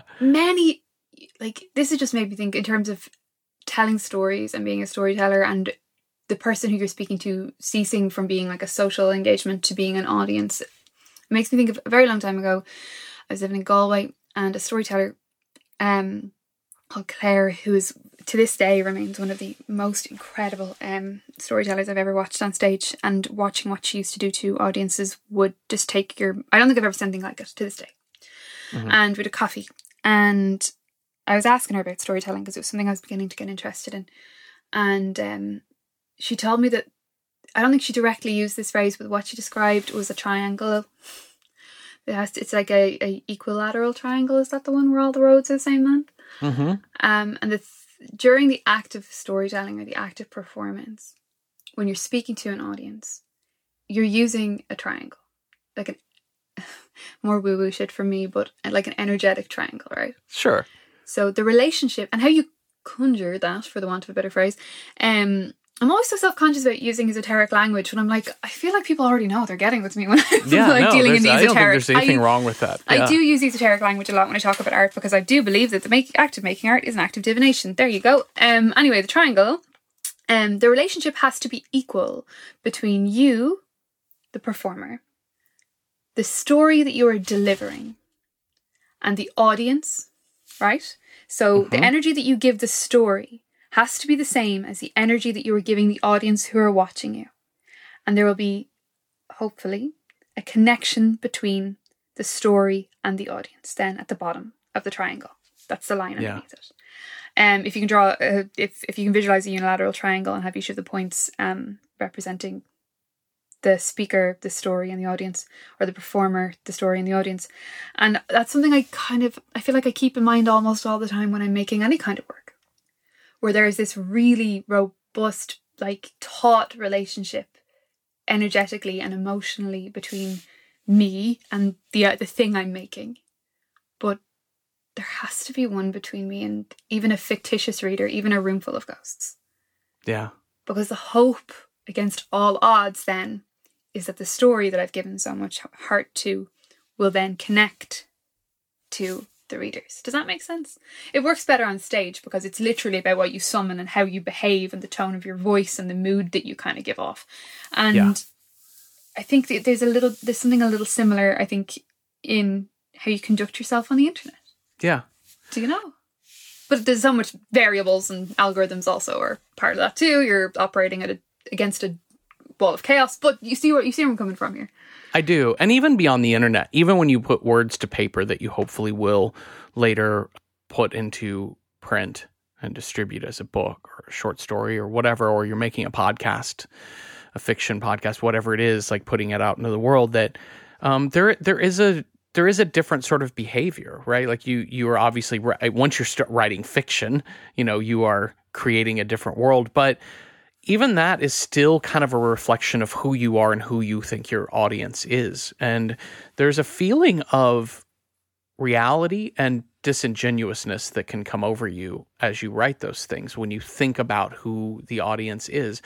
[SPEAKER 3] This has just made me think in terms of telling stories and being a storyteller, and the person who you're speaking to ceasing from being like a social engagement to being an audience. It makes me think of a very long time ago. I was living in Galway, and a storyteller called Claire, who is to this day remains one of the most incredible storytellers I've ever watched on stage. And watching what she used to do to audiences would just take your... I don't think I've ever seen anything like it to this day. Mm-hmm. And we had a coffee, and I was asking her about storytelling because it was something I was beginning to get interested in. And she told me that, I don't think she directly used this phrase, but what she described was a triangle. It's like a equilateral triangle. Is that the one where all the roads are the same length?
[SPEAKER 1] Mm-hmm.
[SPEAKER 3] And during the act of storytelling or the act of performance, when you're speaking to an audience, you're using a triangle, like an more woo-woo shit for me, but like an energetic triangle, right?
[SPEAKER 1] Sure.
[SPEAKER 3] So the relationship and how you conjure that, for the want of a better phrase, I'm always so self-conscious about using esoteric language when I'm like, I feel like people already know what they're getting with me when I'm dealing in the esoteric.
[SPEAKER 1] I don't think there's anything wrong with that. Yeah.
[SPEAKER 3] I do use esoteric language a lot when I talk about art, because I do believe that the act of making art is an act of divination. There you go. Anyway, the triangle, the relationship has to be equal between you, the performer, the story that you are delivering, and the audience, right? So the energy that you give the story has to be the same as the energy that you are giving the audience who are watching you. And there will be, hopefully, a connection between the story and the audience then at the bottom of the triangle. That's the line underneath it. If you can draw, if you can visualize a unilateral triangle and have each of the points representing the speaker, the story, and the audience, or the performer, the story, and the audience. And that's something I feel like I keep in mind almost all the time when I'm making any kind of work, where there is this really robust, like, taut relationship energetically and emotionally between me and the thing I'm making. But there has to be one between me and even a fictitious reader, even a room full of ghosts.
[SPEAKER 1] Yeah.
[SPEAKER 3] Because the hope against all odds then is that the story that I've given so much heart to will then connect to the readers. Does that make sense? It works better on stage because it's literally about what you summon and how you behave and the tone of your voice and the mood that you kind of give off. And I think that there's something a little similar, I think, in how you conduct yourself on the internet.
[SPEAKER 1] Yeah.
[SPEAKER 3] Do you know? But there's so much variables, and algorithms also are part of that too. You're operating against a wall of chaos, but you see where I'm coming from here.
[SPEAKER 1] I do. And even beyond the internet, even when you put words to paper that you hopefully will later put into print and distribute as a book or a short story or whatever, or you're making a podcast, a fiction podcast, whatever it is, like putting it out into the world, that there is a different sort of behavior, right? Like you are obviously, once you start writing fiction, you are creating a different world, but even that is still kind of a reflection of who you are and who you think your audience is. And there's a feeling of reality and disingenuousness that can come over you as you write those things when you think about who the audience is.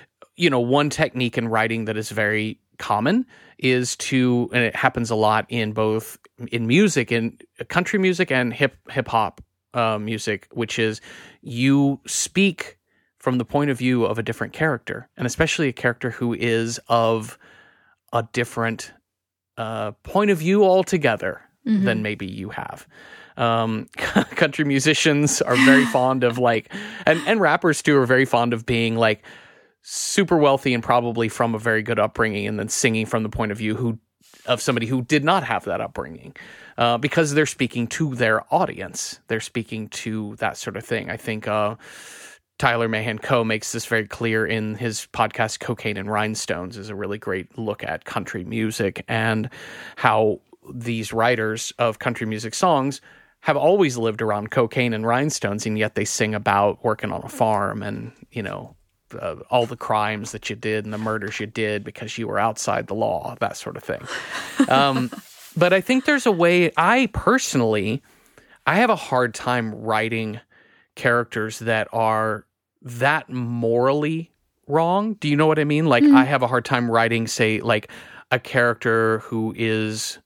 [SPEAKER 1] One technique in writing that is very common is and it happens a lot in both in music, in country music and hip hop music, which is you speak from the point of view of a different character, and especially a character who is of a different point of view altogether than maybe you have. Country musicians are very fond of like, and rappers too are very fond of being like super wealthy and probably from a very good upbringing, and then singing from the point of view of somebody who did not have that upbringing, because they're speaking to their audience. They're speaking to that sort of thing. I think Tyler Mahan Coe makes this very clear in his podcast, Cocaine and Rhinestones, is a really great look at country music and how these writers of country music songs have always lived around cocaine and rhinestones, and yet they sing about working on a farm and, all the crimes that you did and the murders you did because you were outside the law, that sort of thing. But I think there's a way, I have a hard time writing characters that are that morally wrong. Do you know what I mean? Like, I have a hard time writing, say, like a character who is,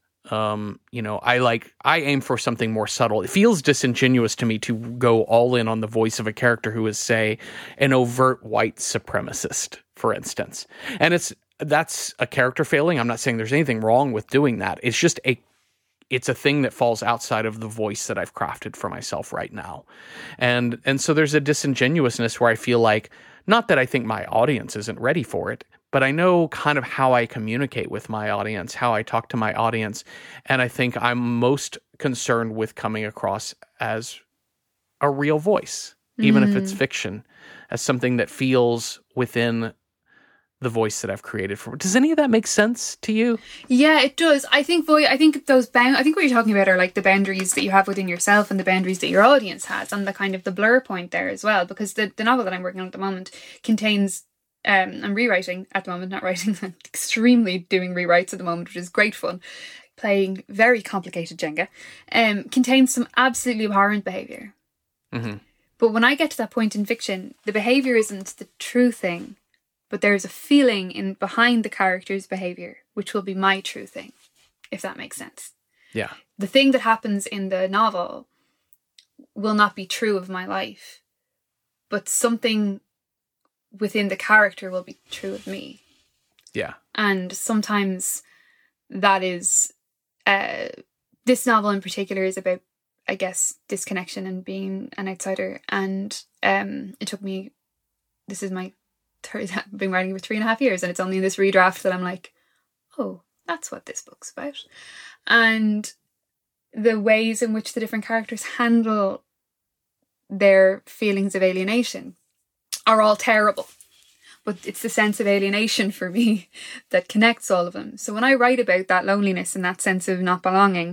[SPEAKER 1] I aim for something more subtle. It feels disingenuous to me to go all in on the voice of a character who is, say, an overt white supremacist, for instance. And that's a character failing. I'm not saying there's anything wrong with doing that. It's just it's a thing that falls outside of the voice that I've crafted for myself right now. And so there's a disingenuousness where I feel like, not that I think my audience isn't ready for it, but I know kind of how I communicate with my audience, how I talk to my audience. And I think I'm most concerned with coming across as a real voice, even if it's fiction, as something that feels within the voice that I've created for. Does any of that make sense to you?
[SPEAKER 3] Yeah, it does. I think what you're talking about are like the boundaries that you have within yourself and the boundaries that your audience has, and the kind of the blur point there as well. Because the novel that I'm working on at the moment contains, I'm rewriting at the moment, not writing. I'm extremely doing rewrites at the moment, which is great fun. Playing very complicated Jenga, contains some absolutely abhorrent behaviour. Mm-hmm. But when I get to that point in fiction, the behaviour isn't the true thing, but there's a feeling behind the character's behaviour, which will be my true thing, if that makes sense.
[SPEAKER 1] Yeah.
[SPEAKER 3] The thing that happens in the novel will not be true of my life, but something within the character will be true of me.
[SPEAKER 1] Yeah.
[SPEAKER 3] And sometimes that is, this novel in particular is about, I guess, disconnection and being an outsider. And it took me, this is my third, I've been writing for 3.5 years, and it's only in this redraft that I'm like, oh, that's what this book's about. And the ways in which the different characters handle their feelings of alienation are all terrible. But it's the sense of alienation for me that connects all of them. So when I write about that loneliness and that sense of not belonging,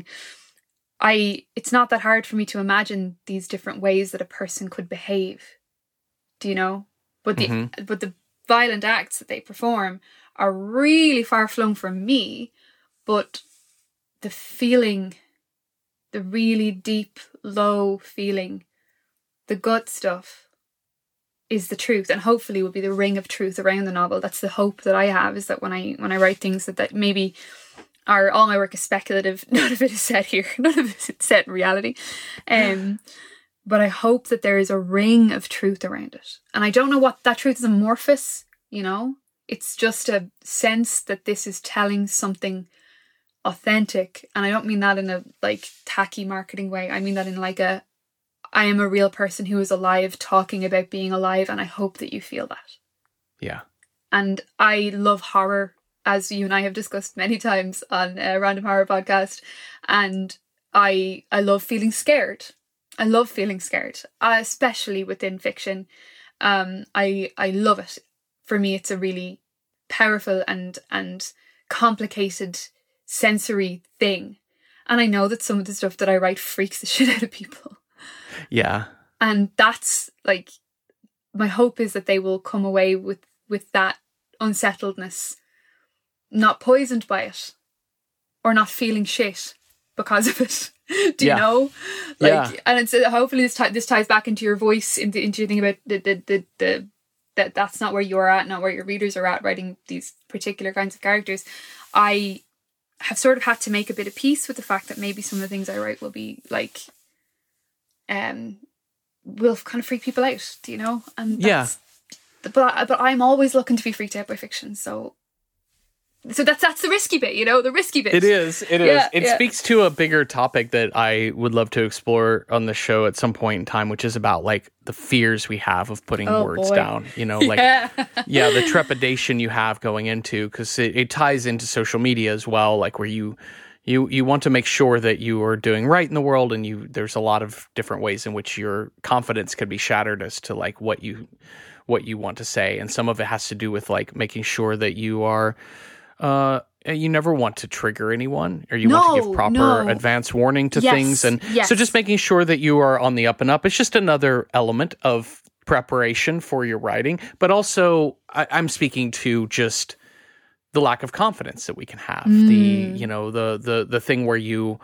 [SPEAKER 3] it's not that hard for me to imagine these different ways that a person could behave. Do you know? But the violent acts that they perform are really far flung from me. But the feeling, the really deep, low feeling, the gut stuff, is the truth, and hopefully will be the ring of truth around the novel. That's the hope that I have, is that when I write things that maybe are, all my work is speculative, none of it is set here, none of it is set in reality, but I hope that there is a ring of truth around it. And I don't know what that truth is, amorphous, it's just a sense that this is telling something authentic. And I don't mean that in a like tacky marketing way. I mean that in like I am a real person who is alive, talking about being alive, and I hope that you feel that.
[SPEAKER 1] Yeah. And
[SPEAKER 3] I love horror, as you and I have discussed many times on Random Horror Podcast, and I love feeling scared. I love feeling scared, especially within fiction. I love it. For me, it's a really powerful and complicated sensory thing. And I know that some of the stuff that I write freaks the shit out of people.
[SPEAKER 1] Yeah.
[SPEAKER 3] And that's like, my hope is that they will come away with that unsettledness, not poisoned by it, or not feeling shit because of it. Do you know? Like, yeah. And it's hopefully this ties back into your voice, into your thing about that's not where you're at, not where your readers are at, writing these particular kinds of characters. I have sort of had to make a bit of peace with the fact that maybe some of the things I write will be like, will kind of freak people out, do you know? And but I'm always looking to be freaked out by fiction, so So that's the risky bit, the risky bit.
[SPEAKER 1] It is.
[SPEAKER 3] Yeah,
[SPEAKER 1] It speaks to a bigger topic that I would love to explore on the show at some point in time, which is about like the fears we have of putting words down. Like the trepidation you have going into, because it ties into social media as well, like where you want to make sure that you are doing right in the world, and there's a lot of different ways in which your confidence could be shattered as to like what you want to say, and some of it has to do with like making sure that you are. You never want to trigger anyone, or you want to give proper advance warning to things. And so just making sure that you are on the up and up. It's just another element of preparation for your writing. But also I'm speaking to just the lack of confidence that we can have. The thing where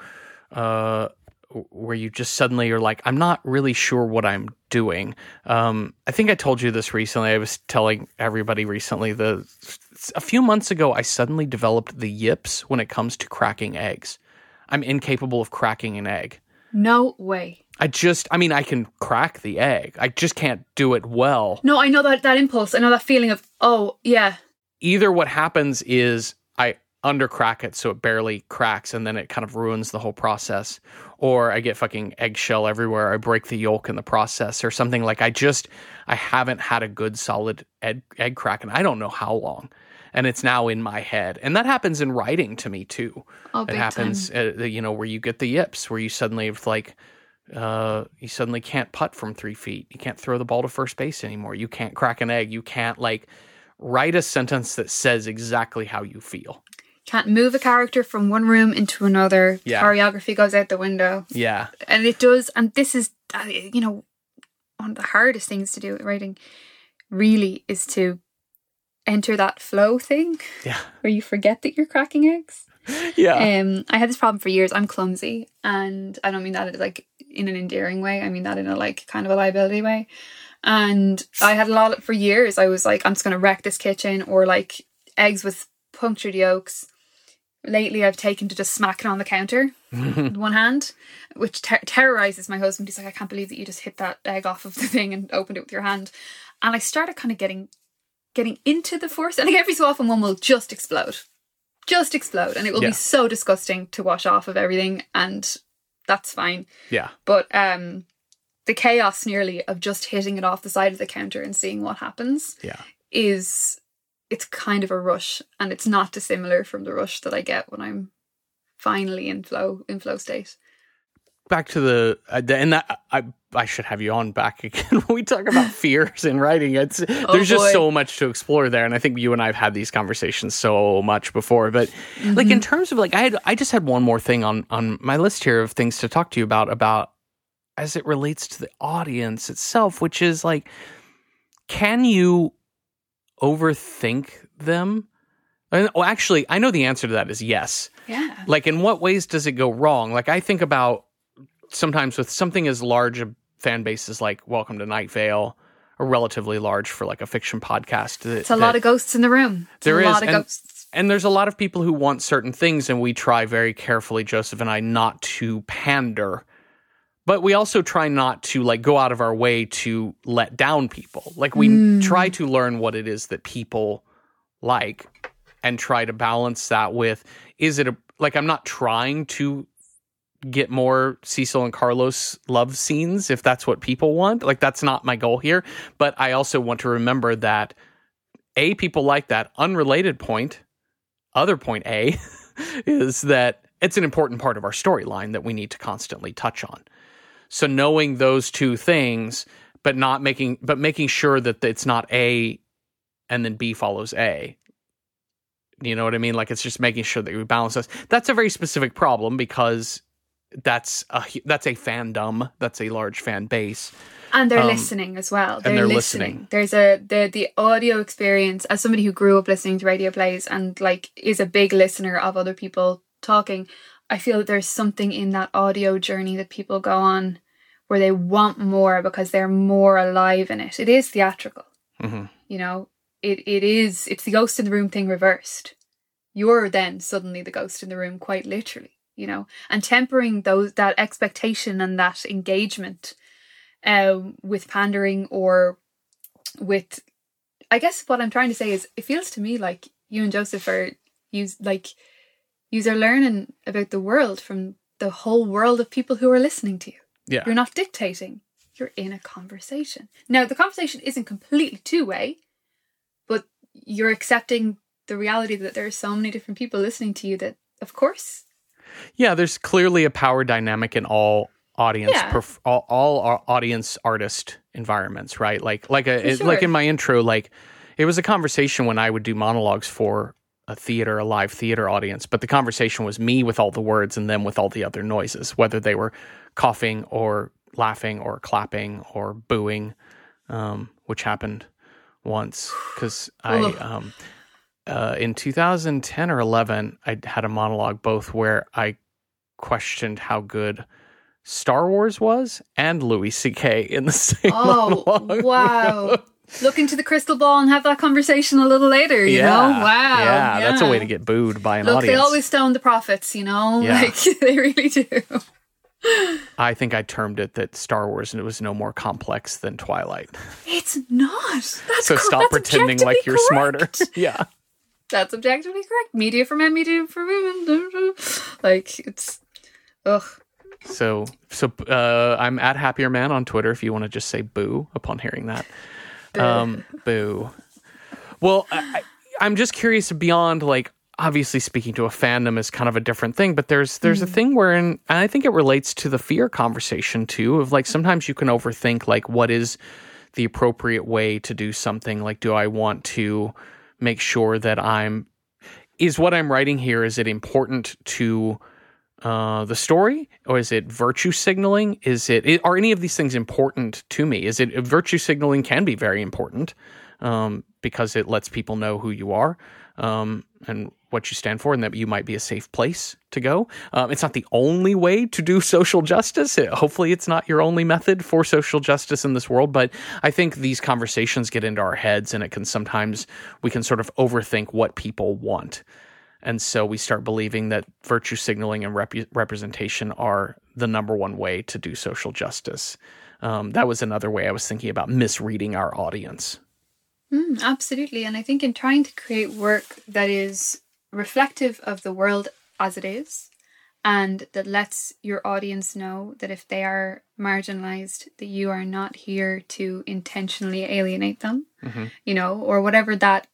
[SPEAKER 1] you just suddenly are like, I'm not really sure what I'm doing. I think I told you this recently. I was telling everybody recently a few months ago, I suddenly developed the yips when it comes to cracking eggs. I'm incapable of cracking an egg.
[SPEAKER 3] No way.
[SPEAKER 1] I can crack the egg. I just can't do it well.
[SPEAKER 3] No, I know that impulse. I know that feeling of, oh, yeah.
[SPEAKER 1] Either what happens is I undercrack it so it barely cracks and then it kind of ruins the whole process, or I get fucking eggshell everywhere. I break the yolk in the process or something. Like I haven't had a good solid egg crack, and I don't know how long. And it's now in my head. And that happens in writing to me too.
[SPEAKER 3] Oh,
[SPEAKER 1] it happens, where you get the yips, where you suddenly have like, you suddenly can't putt from 3 feet. You can't throw the ball to first base anymore. You can't crack an egg. You can't like write a sentence that says exactly how you feel.
[SPEAKER 3] Can't move a character from one room into another. Yeah. Choreography goes out the window.
[SPEAKER 1] Yeah.
[SPEAKER 3] And it does. And this is, one of the hardest things to do at writing really is to enter that flow thing.
[SPEAKER 1] Yeah.
[SPEAKER 3] Where you forget that you're cracking eggs.
[SPEAKER 1] Yeah.
[SPEAKER 3] I had this problem for years. I'm clumsy, and I don't mean that like in an endearing way. I mean that in a like kind of a liability way. And I had a lot for years. I was like, I'm just going to wreck this kitchen, or like eggs with punctured yolks. Lately, I've taken to just smacking on the counter with one hand, which terrorizes my husband. He's like, I can't believe that you just hit that egg off of the thing and opened it with your hand. And I started kind of getting into the force. And like every so often, one will just explode. And it will be so disgusting to wash off of everything. And that's fine.
[SPEAKER 1] Yeah.
[SPEAKER 3] But the chaos nearly of just hitting it off the side of the counter and seeing what happens it's kind of a rush, and it's not dissimilar from the rush that I get when I'm finally in flow state.
[SPEAKER 1] Back to I should have you on back again when we talk about fears in writing. There's just so much to explore there, and I think you and I have had these conversations so much before. But like in terms of like, I just had one more thing on my list here of things to talk to you about as it relates to the audience itself, which is like, can you overthink them? Well, actually, I know the answer to that is yes.
[SPEAKER 3] Yeah.
[SPEAKER 1] Like, in what ways does it go wrong? Like, I think about sometimes with something as large a fan base as like Welcome to Night Vale, or relatively large for like a fiction podcast.
[SPEAKER 3] It's a lot of ghosts in the room.
[SPEAKER 1] There is.
[SPEAKER 3] A lot of ghosts.
[SPEAKER 1] And there's a lot of people who want certain things, and we try very carefully, Joseph and I, not to pander. But we also try not to like go out of our way to let down people. Like we try to learn what it is that people like and try to balance that with, I'm not trying to get more Cecil and Carlos love scenes if that's what people want. Like that's not my goal here. But I also want to remember that people like that. Unrelated point, other point A, is that it's an important part of our storyline that we need to constantly touch on. So knowing those two things, but making sure that it's not A and then B follows A. You know what I mean? Like it's just making sure that we balance this. That's a very specific problem because that's a fandom. That's a large fan base. And
[SPEAKER 3] they're listening as well.
[SPEAKER 1] They're listening.
[SPEAKER 3] There's the audio experience, as somebody who grew up listening to radio plays and like is a big listener of other people talking. I feel that there's something in that audio journey that people go on where they want more because they're more alive in it. It is theatrical. Mm-hmm. You know, it's the ghost in the room thing reversed. You're then suddenly the ghost in the room, quite literally, you know, and tempering that expectation and that engagement with pandering or with, I guess what I'm trying to say is it feels to me like you and Joseph are, Yous are learning about the world from the whole world of people who are listening to you.
[SPEAKER 1] Yeah.
[SPEAKER 3] You're not dictating. You're in a conversation. Now, the conversation isn't completely two-way, but you're accepting the reality that there are so many different people listening to you that, of course.
[SPEAKER 1] Yeah, there's clearly a power dynamic in all audience, all our audience artist environments, right? Like in my intro, like it was a conversation when I would do monologues for a live theater audience, but the conversation was me with all the words and them with all the other noises, whether they were coughing or laughing or clapping or booing, which happened once because in 2010 or 11, I had a monologue both where I questioned how good Star Wars was and Louis C.K. in the same monologue.
[SPEAKER 3] Wow. Look into the crystal ball and have that conversation a little later, you know? Wow.
[SPEAKER 1] Yeah, that's a way to get booed by an audience.
[SPEAKER 3] They always stone the prophets, you know?
[SPEAKER 1] Yeah.
[SPEAKER 3] Like, they really do.
[SPEAKER 1] I think I termed it that Star Wars was no more complex than Twilight.
[SPEAKER 3] It's not.
[SPEAKER 1] So stop pretending like you're smarter. Yeah.
[SPEAKER 3] That's objectively correct. Media for men, media for women. Like, it's... Ugh.
[SPEAKER 1] So I'm at Happier Man on Twitter if you want to just say boo upon hearing that. Boo. Well, I'm just curious beyond, like, obviously speaking to a fandom is kind of a different thing, but there's a thing wherein, and I think it relates to the fear conversation too, of like sometimes you can overthink like what is the appropriate way to do something. Like, do I want to make sure that is what I'm writing here, is it important to the story, or is it virtue signaling? Are any of these things important to me? Virtue signaling can be very important because it lets people know who you are and what you stand for, and that you might be a safe place to go. It's not the only way to do social justice. Hopefully it's not your only method for social justice in this world, but I think these conversations get into our heads, and we can sort of overthink what people want. And so we start believing that virtue signaling and representation are the number one way to do social justice. That was another way I was thinking about misreading our audience.
[SPEAKER 3] Absolutely. And I think in trying to create work that is reflective of the world as it is, and that lets your audience know that if they are marginalized, that you are not here to intentionally alienate them, you know, or whatever that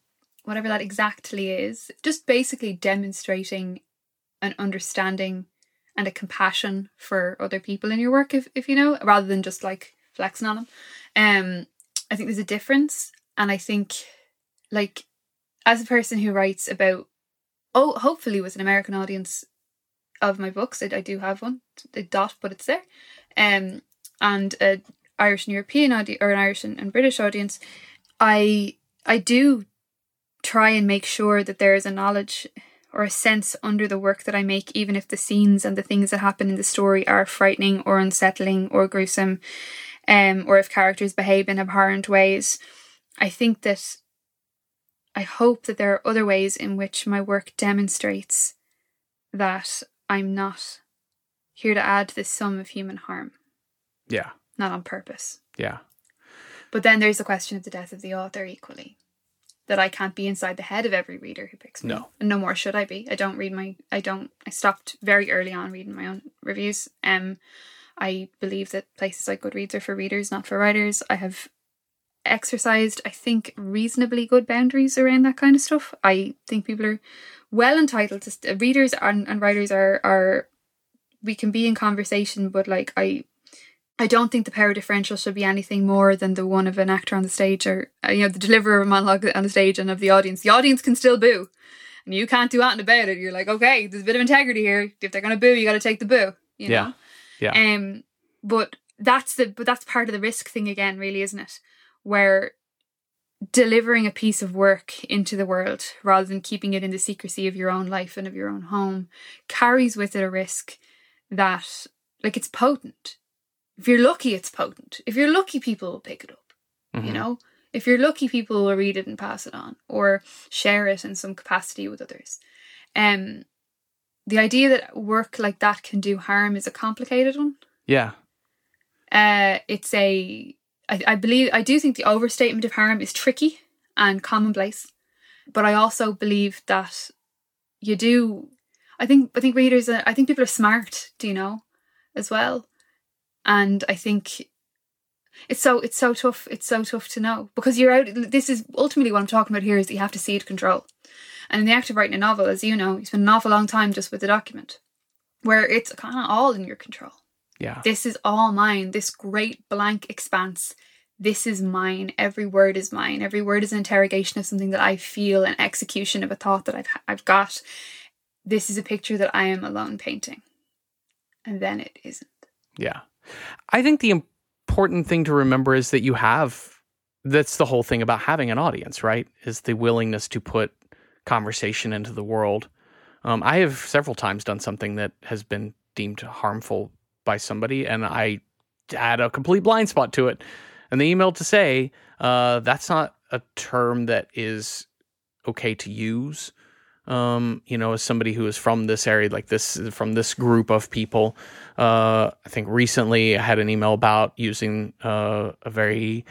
[SPEAKER 3] exactly is, just basically demonstrating an understanding and a compassion for other people in your work, if you know, rather than just like flexing on them. I think there's a difference. And I think, like, as a person who writes about, hopefully with an American audience of my books, I do have one, a dot, but it's there, and an Irish and European audience, or an Irish and British audience, I do try and make sure that there is a knowledge or a sense under the work that I make, even if the scenes and the things that happen in the story are frightening or unsettling or gruesome, or if characters behave in abhorrent ways. I hope that there are other ways in which my work demonstrates that I'm not here to add to the sum of human harm.
[SPEAKER 1] Yeah.
[SPEAKER 3] Not on purpose.
[SPEAKER 1] Yeah.
[SPEAKER 3] But then there's the question of the death of the author equally. That I can't be inside the head of every reader who picks me. No. And no more should I be. I stopped very early on reading my own reviews. I believe that places like Goodreads are for readers, not for writers. I have exercised, I think, reasonably good boundaries around that kind of stuff. I think people are well entitled to readers and writers are we can be in conversation, but like I don't think the power differential should be anything more than the one of an actor on the stage, or the deliverer of a monologue on the stage, and of the audience. The audience can still boo, and you can't do anything about it. You're like, okay, there's a bit of integrity here. If they're going to boo, you got to take the boo. You know?
[SPEAKER 1] Yeah.
[SPEAKER 3] But that's part of the risk thing again, really, isn't it? Where delivering a piece of work into the world, rather than keeping it in the secrecy of your own life and of your own home, carries with it a risk that, like, it's potent. If you're lucky, it's potent. If you're lucky, people will pick it up. You know? If you're lucky, people will read it and pass it on, or share it in some capacity with others. The idea that work like that can do harm is a complicated one.
[SPEAKER 1] Yeah.
[SPEAKER 3] I do think the overstatement of harm is tricky and commonplace, but I also believe that you do. I think readers, I think people are smart, do you know, as well. And I think it's so tough. It's so tough to know, because you're out. This is ultimately what I'm talking about here, is that you have to cede control. And in the act of writing a novel, as you know, you spend an awful long time just with the document, where it's kind of all in your control.
[SPEAKER 1] Yeah.
[SPEAKER 3] This is all mine. This great blank expanse. This is mine. Every word is mine. Every word is an interrogation of something that I feel, an execution of a thought that I've got. This is a picture that I am alone painting. And then it isn't.
[SPEAKER 1] Yeah. I think the important thing to remember is that that's the whole thing about having an audience, right? Is the willingness to put conversation into the world. I have several times done something that has been deemed harmful by somebody, and I had a complete blind spot to it. And they emailed to say, that's not a term that is okay to use. As somebody who is from this area, like this, from this group of people, I think recently I had an email about using a very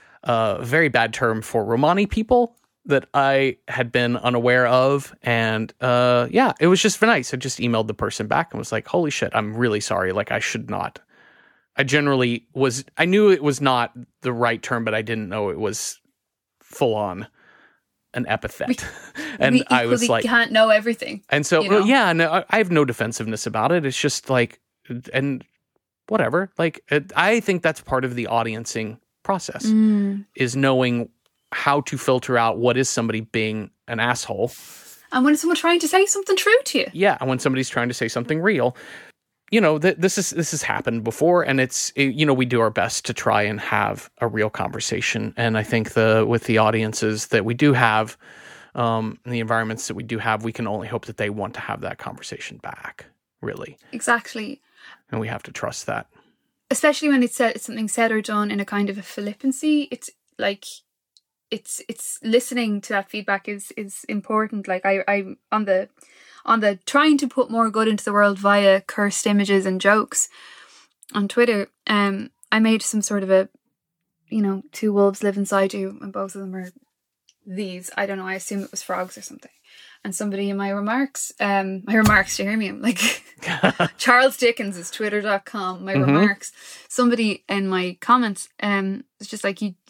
[SPEAKER 1] bad term for Romani people that I had been unaware of. And it was just nice. I just emailed the person back and was like, holy shit, I'm really sorry. Like, I should not. I knew it was not the right term, but I didn't know it was full on an epithet. And I was like,
[SPEAKER 3] can't know everything.
[SPEAKER 1] And so, I have no defensiveness about it. It's just like, and whatever. Like, I think that's part of the audiencing process, is knowing how to filter out what is somebody being an asshole.
[SPEAKER 3] And when someone's trying to say something true to you.
[SPEAKER 1] Yeah, and when somebody's trying to say something real. This has happened before, and we do our best to try and have a real conversation. And I think with the audiences that we do have, and the environments that we do have, we can only hope that they want to have that conversation back, really.
[SPEAKER 3] Exactly.
[SPEAKER 1] And we have to trust that.
[SPEAKER 3] Especially when it's something said or done in a kind of a flippancy. It's like, it's listening to that feedback is important. Like I on the trying to put more good into the world via cursed images and jokes on Twitter, I made some sort of a, two wolves live inside you, and both of them are these. I don't know, I assume it was frogs or something. And somebody in my remarks, do you hear me? I'm like, Charles Dickens is twitter.com, my remarks. Somebody in my comments, was just like, you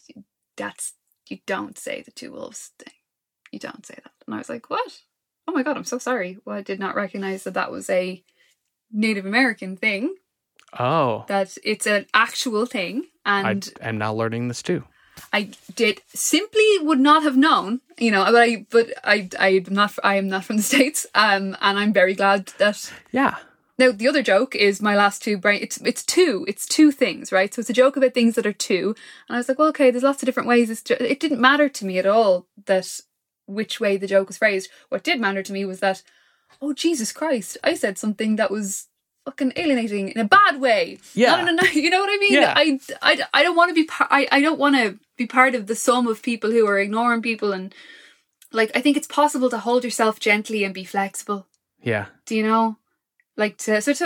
[SPEAKER 3] don't say the two wolves thing. You don't say that. And I was like, what? Oh my God, I'm so sorry. Well, I did not recognize that was a Native American thing.
[SPEAKER 1] Oh. That
[SPEAKER 3] it's an actual thing. And
[SPEAKER 1] I'm now learning this too.
[SPEAKER 3] I would not have known, but I am not from the States. And I'm very glad that.
[SPEAKER 1] Yeah.
[SPEAKER 3] Now, the other joke is my last two it's two things, right? So it's a joke about things that are two. And I was like, well, okay, there's lots of different ways. It didn't matter to me at all that which way the joke was phrased. What did matter to me was that, oh, Jesus Christ, I said something that was fucking alienating in a bad way.
[SPEAKER 1] Yeah.
[SPEAKER 3] You know what I mean?
[SPEAKER 1] Yeah.
[SPEAKER 3] I don't want to be I don't want to be part of the sum of people who are ignoring people. And like, I think it's possible to hold yourself gently and be flexible.
[SPEAKER 1] Yeah.
[SPEAKER 3] Do you know? Like,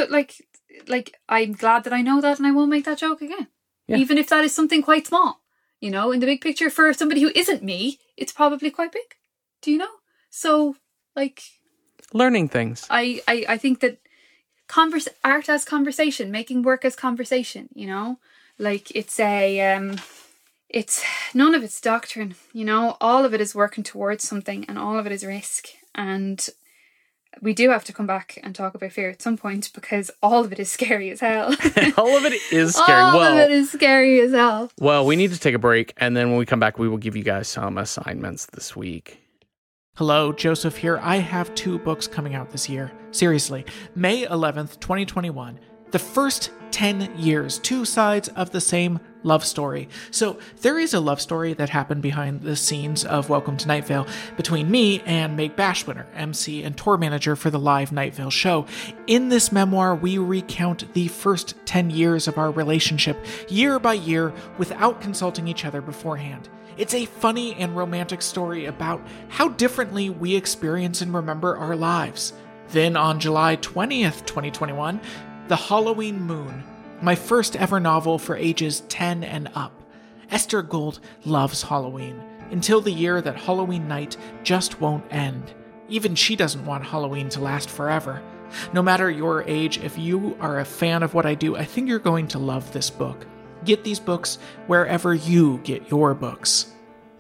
[SPEAKER 3] I'm glad that I know that, and I won't make that joke again. Yeah. Even if that is something quite small. In the big picture, for somebody who isn't me, it's probably quite big. Do you know? So, like,
[SPEAKER 1] learning things.
[SPEAKER 3] I think that art as conversation, making work as conversation, like it's it's none of it's doctrine, all of it is working towards something, and all of it is risk. And we do have to come back and talk about fear at some point, because all of it is scary as hell.
[SPEAKER 1] All of it is scary.
[SPEAKER 3] All of it is scary as hell.
[SPEAKER 1] Well, we need to take a break, and then when we come back, we will give you guys some assignments this week.
[SPEAKER 2] Hello, Joseph here. I have 2 books coming out this year. Seriously, May 11th, 2021. The first 10 years, 2 sides of the same love story. So there is a love story that happened behind the scenes of Welcome to Night Vale between me and Meg Bashwinner, MC and tour manager for the live Night Vale show. In this memoir, we recount the first 10 years of our relationship, year by year, without consulting each other beforehand. It's a funny and romantic story about how differently we experience and remember our lives. Then on July 20th, 2021, The Halloween Moon, my first ever novel for ages 10 and up. Esther Gold loves Halloween, until the year that Halloween night just won't end. Even she doesn't want Halloween to last forever. No matter your age, if you are a fan of what I do, I think you're going to love this book. Get these books wherever you get your books.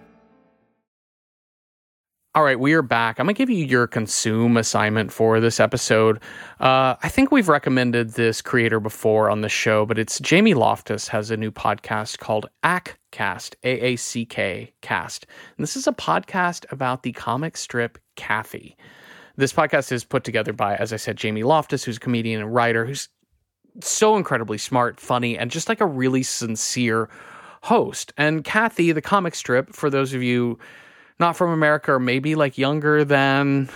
[SPEAKER 1] All right, we are back. I'm going to give you your consume assignment for this episode. I think we've recommended this creator before on the show, but it's Jamie Loftus has a new podcast called ACK-Cast, A-A-C-K Cast. And this is a podcast about the comic strip Cathy. This podcast is put together by, as I said, Jamie Loftus, who's a comedian and writer, who's so incredibly smart, funny, and just like a really sincere host. And Cathy, the comic strip, for those of you not from America, or maybe like younger than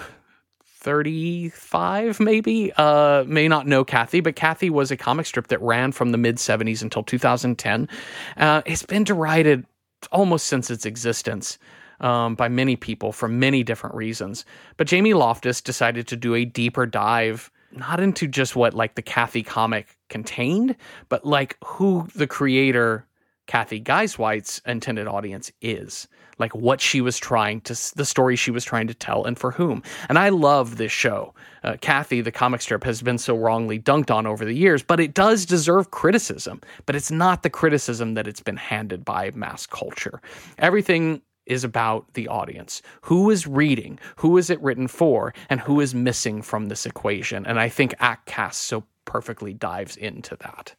[SPEAKER 1] 35, maybe, may not know Cathy, but Cathy was a comic strip that ran from the mid-70s until 2010. It's been derided almost since its existence by many people for many different reasons. But Jamie Loftus decided to do a deeper dive, not into just what like the Cathy comic contained, but like who the creator, Cathy Guisewite's intended audience is. Like what she was the story she was trying to tell and for whom. And I love this show. Cathy, the comic strip, has been so wrongly dunked on over the years, but it does deserve criticism. But it's not the criticism that it's been handed by mass culture. Everything is about the audience. Who is reading? Who is it written for? And who is missing from this equation? And I think ACK-Cast so perfectly dives into that.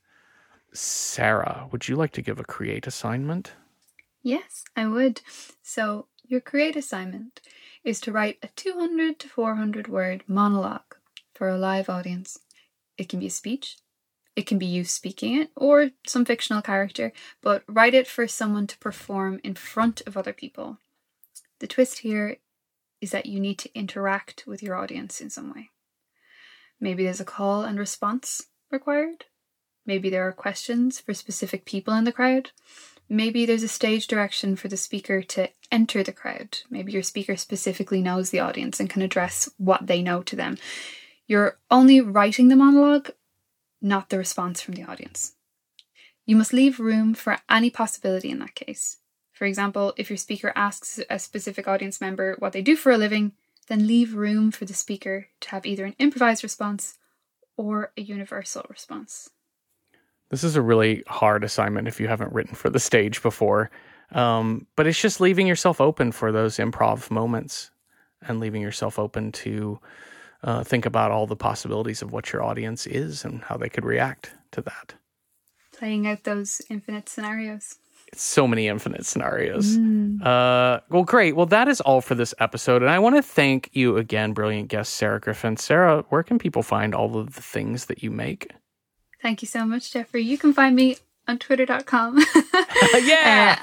[SPEAKER 1] Sarah, would you like to give a create assignment?
[SPEAKER 3] Yes, I would. So your create assignment is to write a 200 to 400 word monologue for a live audience. It can be a speech, it can be you speaking it, or some fictional character, but write it for someone to perform in front of other people. The twist here is that you need to interact with your audience in some way. Maybe there's a call and response required. Maybe there are questions for specific people in the crowd. Maybe there's a stage direction for the speaker to enter the crowd. Maybe your speaker specifically knows the audience and can address what they know to them. You're only writing the monologue, not the response from the audience. You must leave room for any possibility in that case. For example, if your speaker asks a specific audience member what they do for a living, then leave room for the speaker to have either an improvised response or a universal response.
[SPEAKER 1] This is a really hard assignment if you haven't written for the stage before. But it's just leaving yourself open for those improv moments and leaving yourself open to think about all the possibilities of what your audience is and how they could react to that.
[SPEAKER 3] Playing out those infinite scenarios.
[SPEAKER 1] It's so many infinite scenarios. Well, great. Well, that is all for this episode. And I want to thank you again, brilliant guest, Sarah Griffin. Sarah, where can people find all of the things that you make?
[SPEAKER 3] Thank you so much, Jeffrey. You can find me on twitter.com.
[SPEAKER 1] Yeah!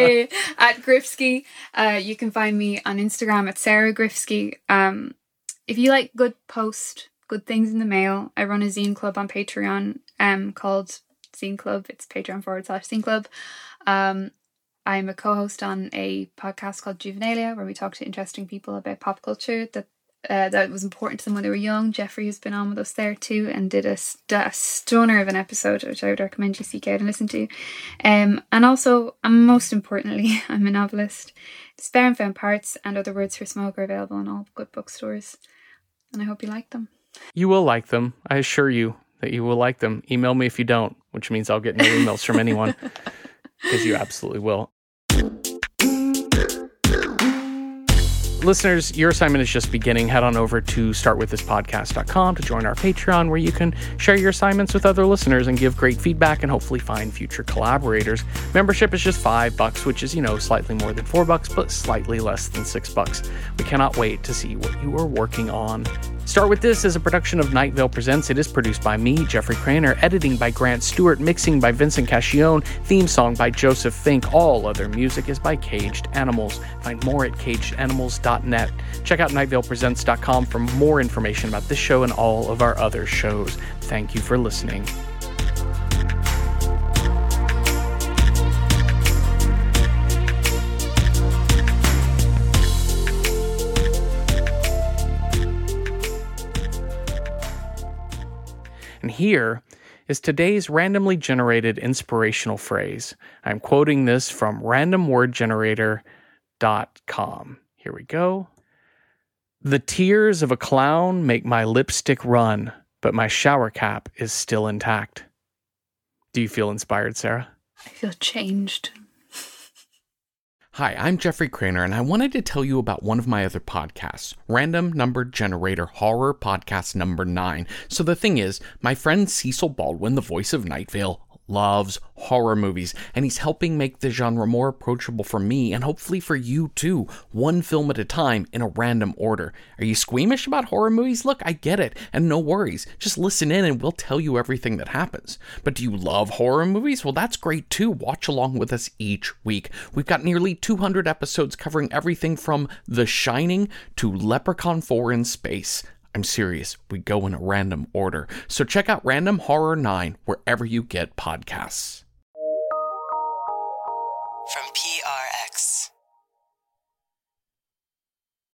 [SPEAKER 3] At Grifsky. You can find me on Instagram at Sarah Grifsky. If you like good good things in the mail, I run a zine club on Patreon called Zine Club. It's Patreon.com/Zine Club. I'm a co-host on a podcast called Juvenalia, where we talk to interesting people about pop culture that was important to them when they were young. Jeffrey has been on with us there too and did a stunner of an episode, which I would recommend you seek out and listen to. And also, most importantly, I'm a novelist. Spare and Found Parts and Other Words for Smoke are available in all good bookstores, and I hope you like them.
[SPEAKER 1] You will like them. I assure you that you will like them. Email me if you don't, which means I'll get no emails from anyone, because you absolutely will. Listeners, your assignment is just beginning. Head on over to startwiththispodcast.com to join our Patreon, where you can share your assignments with other listeners and give great feedback and hopefully find future collaborators. Membership is just $5, which is, slightly more than $4, but slightly less than $6. We cannot wait to see what you are working on. Start With This is a production of Night Vale Presents. It is produced by me, Jeffrey Craner, editing by Grant Stewart, mixing by Vincent Cacchione, theme song by Joseph Fink. All other music is by Caged Animals. Find more at cagedanimals.net. Check out nightvalepresents.com for more information about this show and all of our other shows. Thank you for listening. And here is today's randomly generated inspirational phrase. I'm quoting this from randomwordgenerator.com. Here we go. The tears of a clown make my lipstick run, but my shower cap is still intact. Do you feel inspired, Sarah?
[SPEAKER 3] I feel changed.
[SPEAKER 4] Hi, I'm Jeffrey Craner, and I wanted to tell you about one of my other podcasts, Random Number Generator Horror Podcast number 9. So the thing is, my friend Cecil Baldwin, the voice of Night Vale, loves horror movies, and he's helping make the genre more approachable for me and hopefully for you too, one film at a time in a random order. Are you squeamish about horror movies? Look, I get it, and no worries. Just listen in and we'll tell you everything that happens. But do you love horror movies? Well, that's great too. Watch along with us each week. We've got nearly 200 episodes covering everything from The Shining to Leprechaun 4 in Space. I'm serious, we go in a random order. So check out Random Horror 9 wherever you get podcasts.
[SPEAKER 5] From